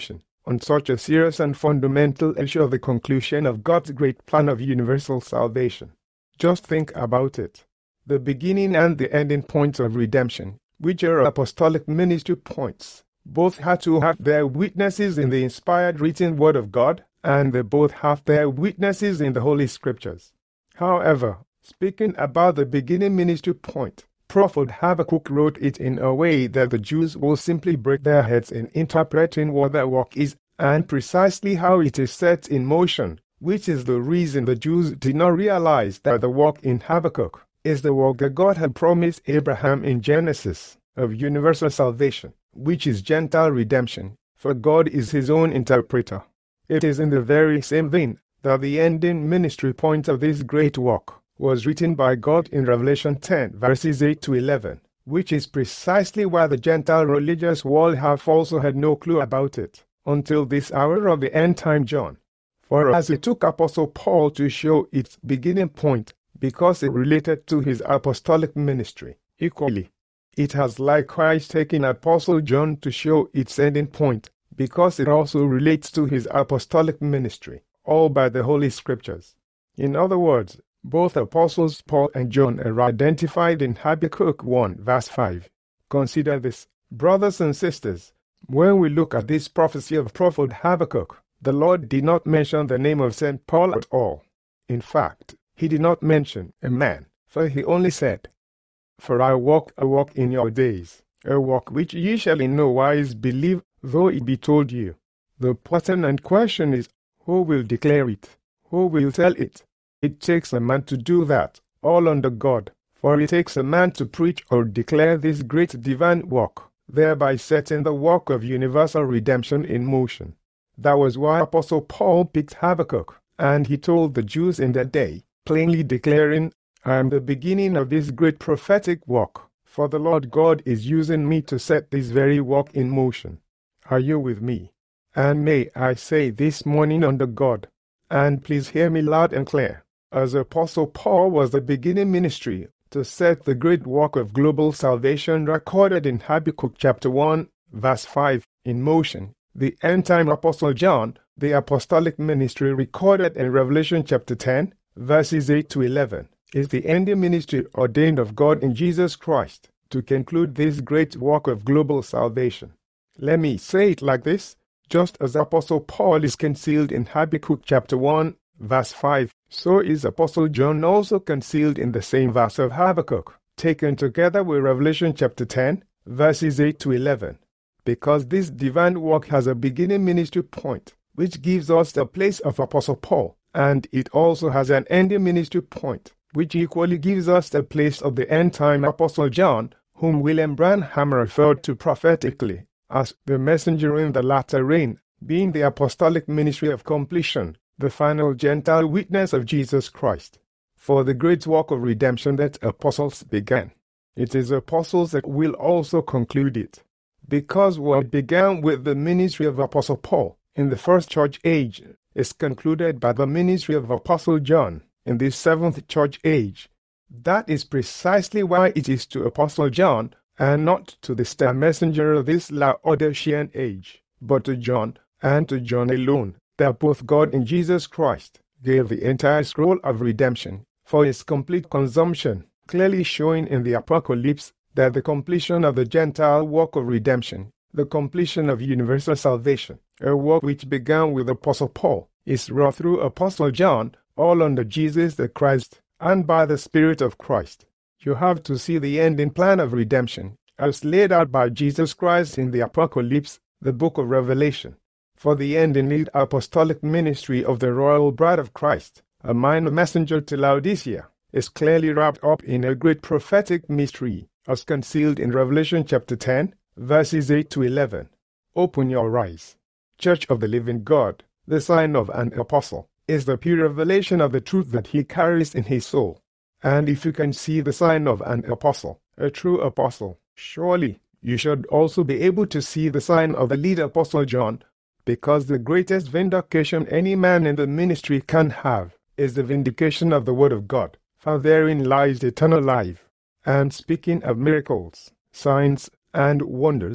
on such a serious and fundamental issue of the conclusion of God's great plan of universal salvation. Just think about it. The beginning and the ending points of redemption, which are apostolic ministry points, both had to have their witnesses in the inspired written word of God, and they both have their witnesses in the Holy Scriptures. However, speaking about the beginning ministry point, Prophet Habakkuk wrote it in a way that the Jews will simply break their heads in interpreting what that work is and precisely how it is set in motion, which is the reason the Jews did not realize that the work in Habakkuk is the work that God had promised Abraham in Genesis of universal salvation, which is Gentile redemption, for God is his own interpreter. It is in the very same vein that the ending ministry point of this great work was written by God in Revelation 10, verses 8 to 11, which is precisely why the Gentile religious world have also had no clue about it, until this hour of the end-time John. For as it took Apostle Paul to show its beginning point, because it related to his apostolic ministry, equally, it has likewise taken Apostle John to show its ending point, because it also relates to his apostolic ministry, all by the Holy Scriptures. In other words, both Apostles Paul and John are identified in Habakkuk 1, verse 5. Consider this, brothers and sisters. When we look at this prophecy of Prophet Habakkuk, the Lord did not mention the name of St. Paul at all. In fact, he did not mention a man, for he only said, "For I walk a walk in your days, a walk which ye shall in no wise believe, though it be told you." The pertinent question is, who will declare it? Who will tell it? It takes a man to do that, all under God, for it takes a man to preach or declare this great divine work, thereby setting the work of universal redemption in motion. That was why Apostle Paul picked Habakkuk, and he told the Jews in that day, plainly declaring, "I am the beginning of this great prophetic work, for the Lord God is using me to set this very work in motion." Are you with me? And may I say this morning under God, and please hear me loud and clear, as Apostle Paul was the beginning ministry to set the great work of global salvation recorded in Habakkuk chapter 1, verse 5, in motion, the end-time Apostle John, the apostolic ministry recorded in Revelation chapter 10, verses 8 to 11, is the ending ministry ordained of God in Jesus Christ to conclude this great work of global salvation. Let me say it like this, just as Apostle Paul is concealed in Habakkuk chapter 1, verse 5, so is Apostle John also concealed in the same verse of Habakkuk, taken together with Revelation chapter 10, verses 8 to 11. Because this divine work has a beginning ministry point, which gives us the place of Apostle Paul, and it also has an ending ministry point, which equally gives us the place of the end-time Apostle John, whom William Branham referred to prophetically as the messenger in the latter rain, being the apostolic ministry of completion, the final Gentile witness of Jesus Christ. For the great work of redemption that apostles began, it is apostles that will also conclude it. Because what began with the ministry of Apostle Paul in the first church age is concluded by the ministry of Apostle John in the seventh church age. That is precisely why it is to Apostle John, and not to the star messenger of this Laodicean age, but to John, and to John alone, that both God and Jesus Christ gave the entire scroll of redemption for its complete consumption, clearly showing in the Apocalypse that the completion of the Gentile work of redemption, the completion of universal salvation, a work which began with Apostle Paul, is wrought through Apostle John, all under Jesus the Christ, and by the Spirit of Christ. You have to see the ending plan of redemption, as laid out by Jesus Christ in the Apocalypse, the book of Revelation. For the ending lead apostolic ministry of the royal bride of Christ, a minor messenger to Laodicea, is clearly wrapped up in a great prophetic mystery, as concealed in Revelation chapter 10, verses 8 to 11. Open your eyes. Church of the living God, the sign of an apostle, is the pure revelation of the truth that he carries in his soul. And if you can see the sign of an apostle, a true apostle, surely you should also be able to see the sign of the lead apostle John, because the greatest vindication any man in the ministry can have is the vindication of the word of God, for therein lies eternal life. And speaking of miracles, signs, and wonders,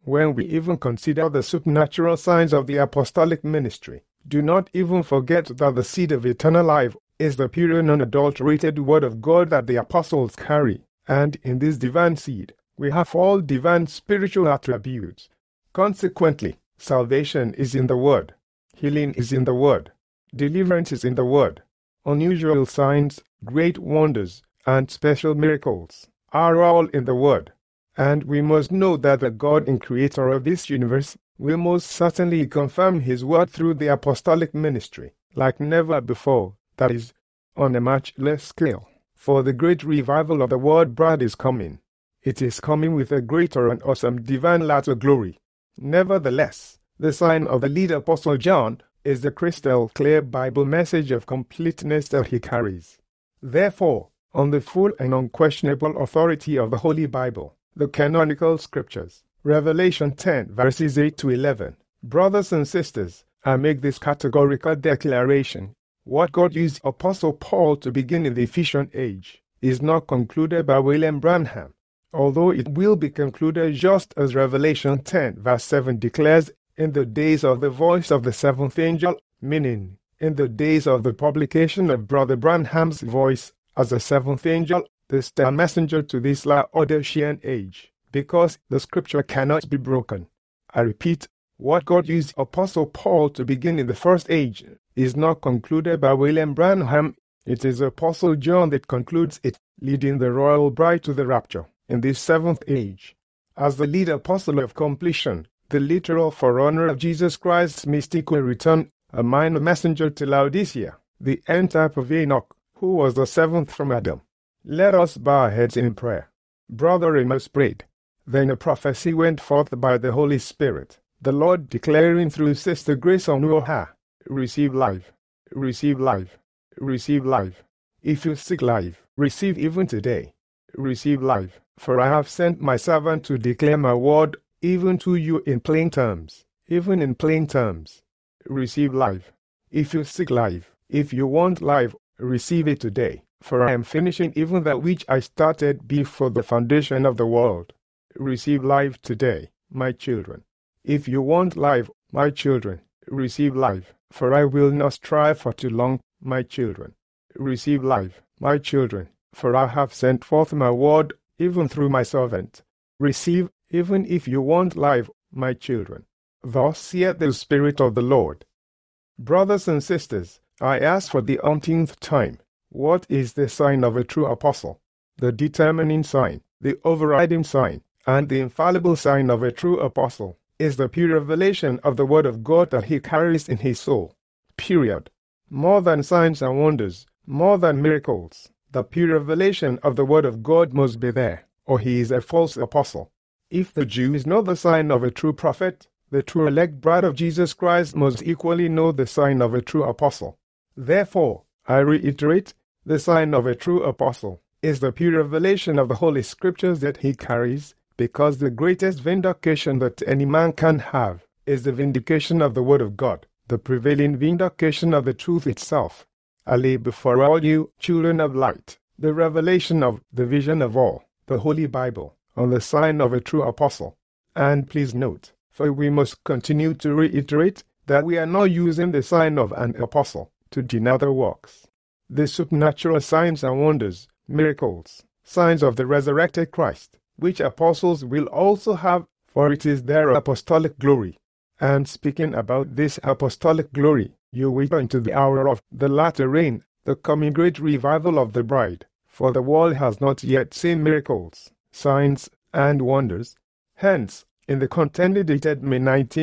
When we even consider the supernatural signs of the apostolic ministry, do not even forget that the seed of eternal life is the pure and unadulterated word of God that the apostles carry, and in this divine seed, we have all divine spiritual attributes. Consequently, salvation is in the word, healing is in the word, deliverance is in the word, unusual signs, great wonders, and special miracles are all in the word. And we must know that the God and creator of this universe will most certainly confirm his word through the apostolic ministry, like never before, that is, on a much less scale. For the great revival of the word bride is coming. It is coming with a greater and awesome divine latter glory. Nevertheless, the sign of the lead apostle John is the crystal clear Bible message of completeness that he carries. Therefore, on the full and unquestionable authority of the Holy Bible, the canonical scriptures, Revelation 10 verses 8 to 11, brothers and sisters, I make this categorical declaration. What God used Apostle Paul to begin in the Ephesian age is not concluded by William Branham, although it will be concluded just as Revelation 10 verse 7 declares, in the days of the voice of the seventh angel, meaning, in the days of the publication of Brother Branham's voice as the seventh angel, the star messenger to this Laodicean age, because the scripture cannot be broken. I repeat, what God used Apostle Paul to begin in the first age is not concluded by William Branham. It is Apostle John that concludes it, leading the royal bride to the rapture in this seventh age. As the lead apostle of completion, the literal forerunner of Jesus Christ's mystical return, a minor messenger to Laodicea, the end type of Enoch, who was the seventh from Adam. Let us bow our heads in prayer. Brother Amos prayed. Then a prophecy went forth by the Holy Spirit, the Lord declaring through Sister Grace Onuoha, receive life, receive life, receive life. If you seek life, receive even today. Receive life, for I have sent my servant to declare my word even to you in plain terms, even in plain terms. Receive life. If you seek life, if you want life, receive it today. For I am finishing even that which I started before the foundation of the world. Receive life today, my children. If you want life, my children, receive life. For I will not strive for too long, my children. Receive life, my children. For I have sent forth my word, even through my servant. Receive, even if you want life, my children. Thus saith the Spirit of the Lord. Brothers and sisters, I ask for the umpteenth time, what is the sign of a true apostle? The determining sign, the overriding sign, and the infallible sign of a true apostle is the pure revelation of the word of God that he carries in his soul. Period. More than signs and wonders, more than miracles, the pure revelation of the word of God must be there, or he is a false apostle. If the Jew is not the sign of a true prophet, the true elect bride of Jesus Christ must equally know the sign of a true apostle. Therefore, I reiterate, the sign of a true apostle is the pure revelation of the Holy Scriptures that he carries, because the greatest vindication that any man can have is the vindication of the Word of God, the prevailing vindication of the truth itself. I lay before all you, children of light, the revelation of the vision of all, the Holy Bible, on the sign of a true apostle. And please note, for we must continue to reiterate that we are not using the sign of an apostle to deny the works, the supernatural signs and wonders, miracles, signs of the resurrected Christ, which apostles will also have, for it is their apostolic glory. And speaking about this apostolic glory, you wait until the hour of the latter rain, the coming great revival of the bride, for the world has not yet seen miracles, signs, and wonders. Hence, in the contender dated May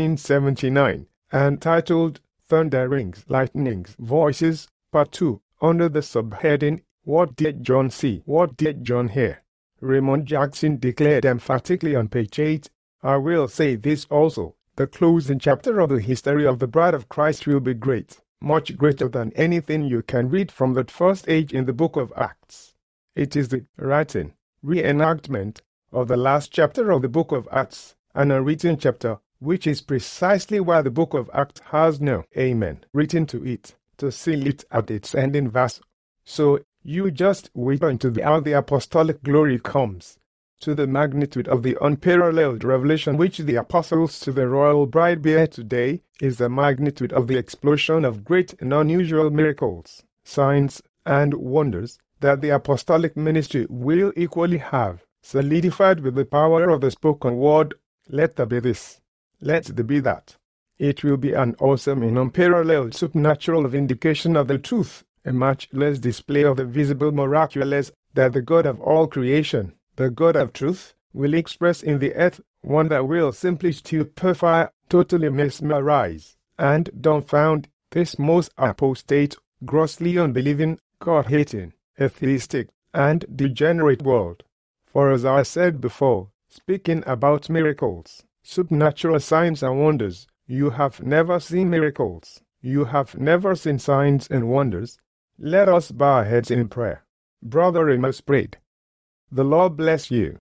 1979, and titled Thunderings, Lightnings, Voices, Part 2, under the subheading, What Did John See? What Did John Hear? Raymond Jackson declared emphatically on page 8, I will say this also, the closing chapter of the history of the Bride of Christ will be great, much greater than anything you can read from that first age in the book of Acts. It is the writing, reenactment, of the last chapter of the book of Acts, an unwritten chapter, which is precisely why the book of Acts has no amen written to it, to seal it at its ending verse. So, you just wait until the hour the apostolic glory comes, to the magnitude of the unparalleled revelation which the apostles to the royal bride bear today is the magnitude of the explosion of great and unusual miracles, signs, and wonders that the apostolic ministry will equally have, solidified with the power of the spoken word. Let there be this. Let there be that. It will be an awesome and unparalleled supernatural vindication of the truth, a matchless display of the visible miraculous that the God of all creation, the God of truth, will express in the earth, one that will simply stupefy, totally mesmerize, and dumbfound this most apostate, grossly unbelieving, God-hating, atheistic, and degenerate world. For as I said before, speaking about miracles, supernatural signs and wonders, you have never seen miracles, you have never seen signs and wonders. Let us bow our heads in prayer. Brother Amos prayed. The Lord bless you.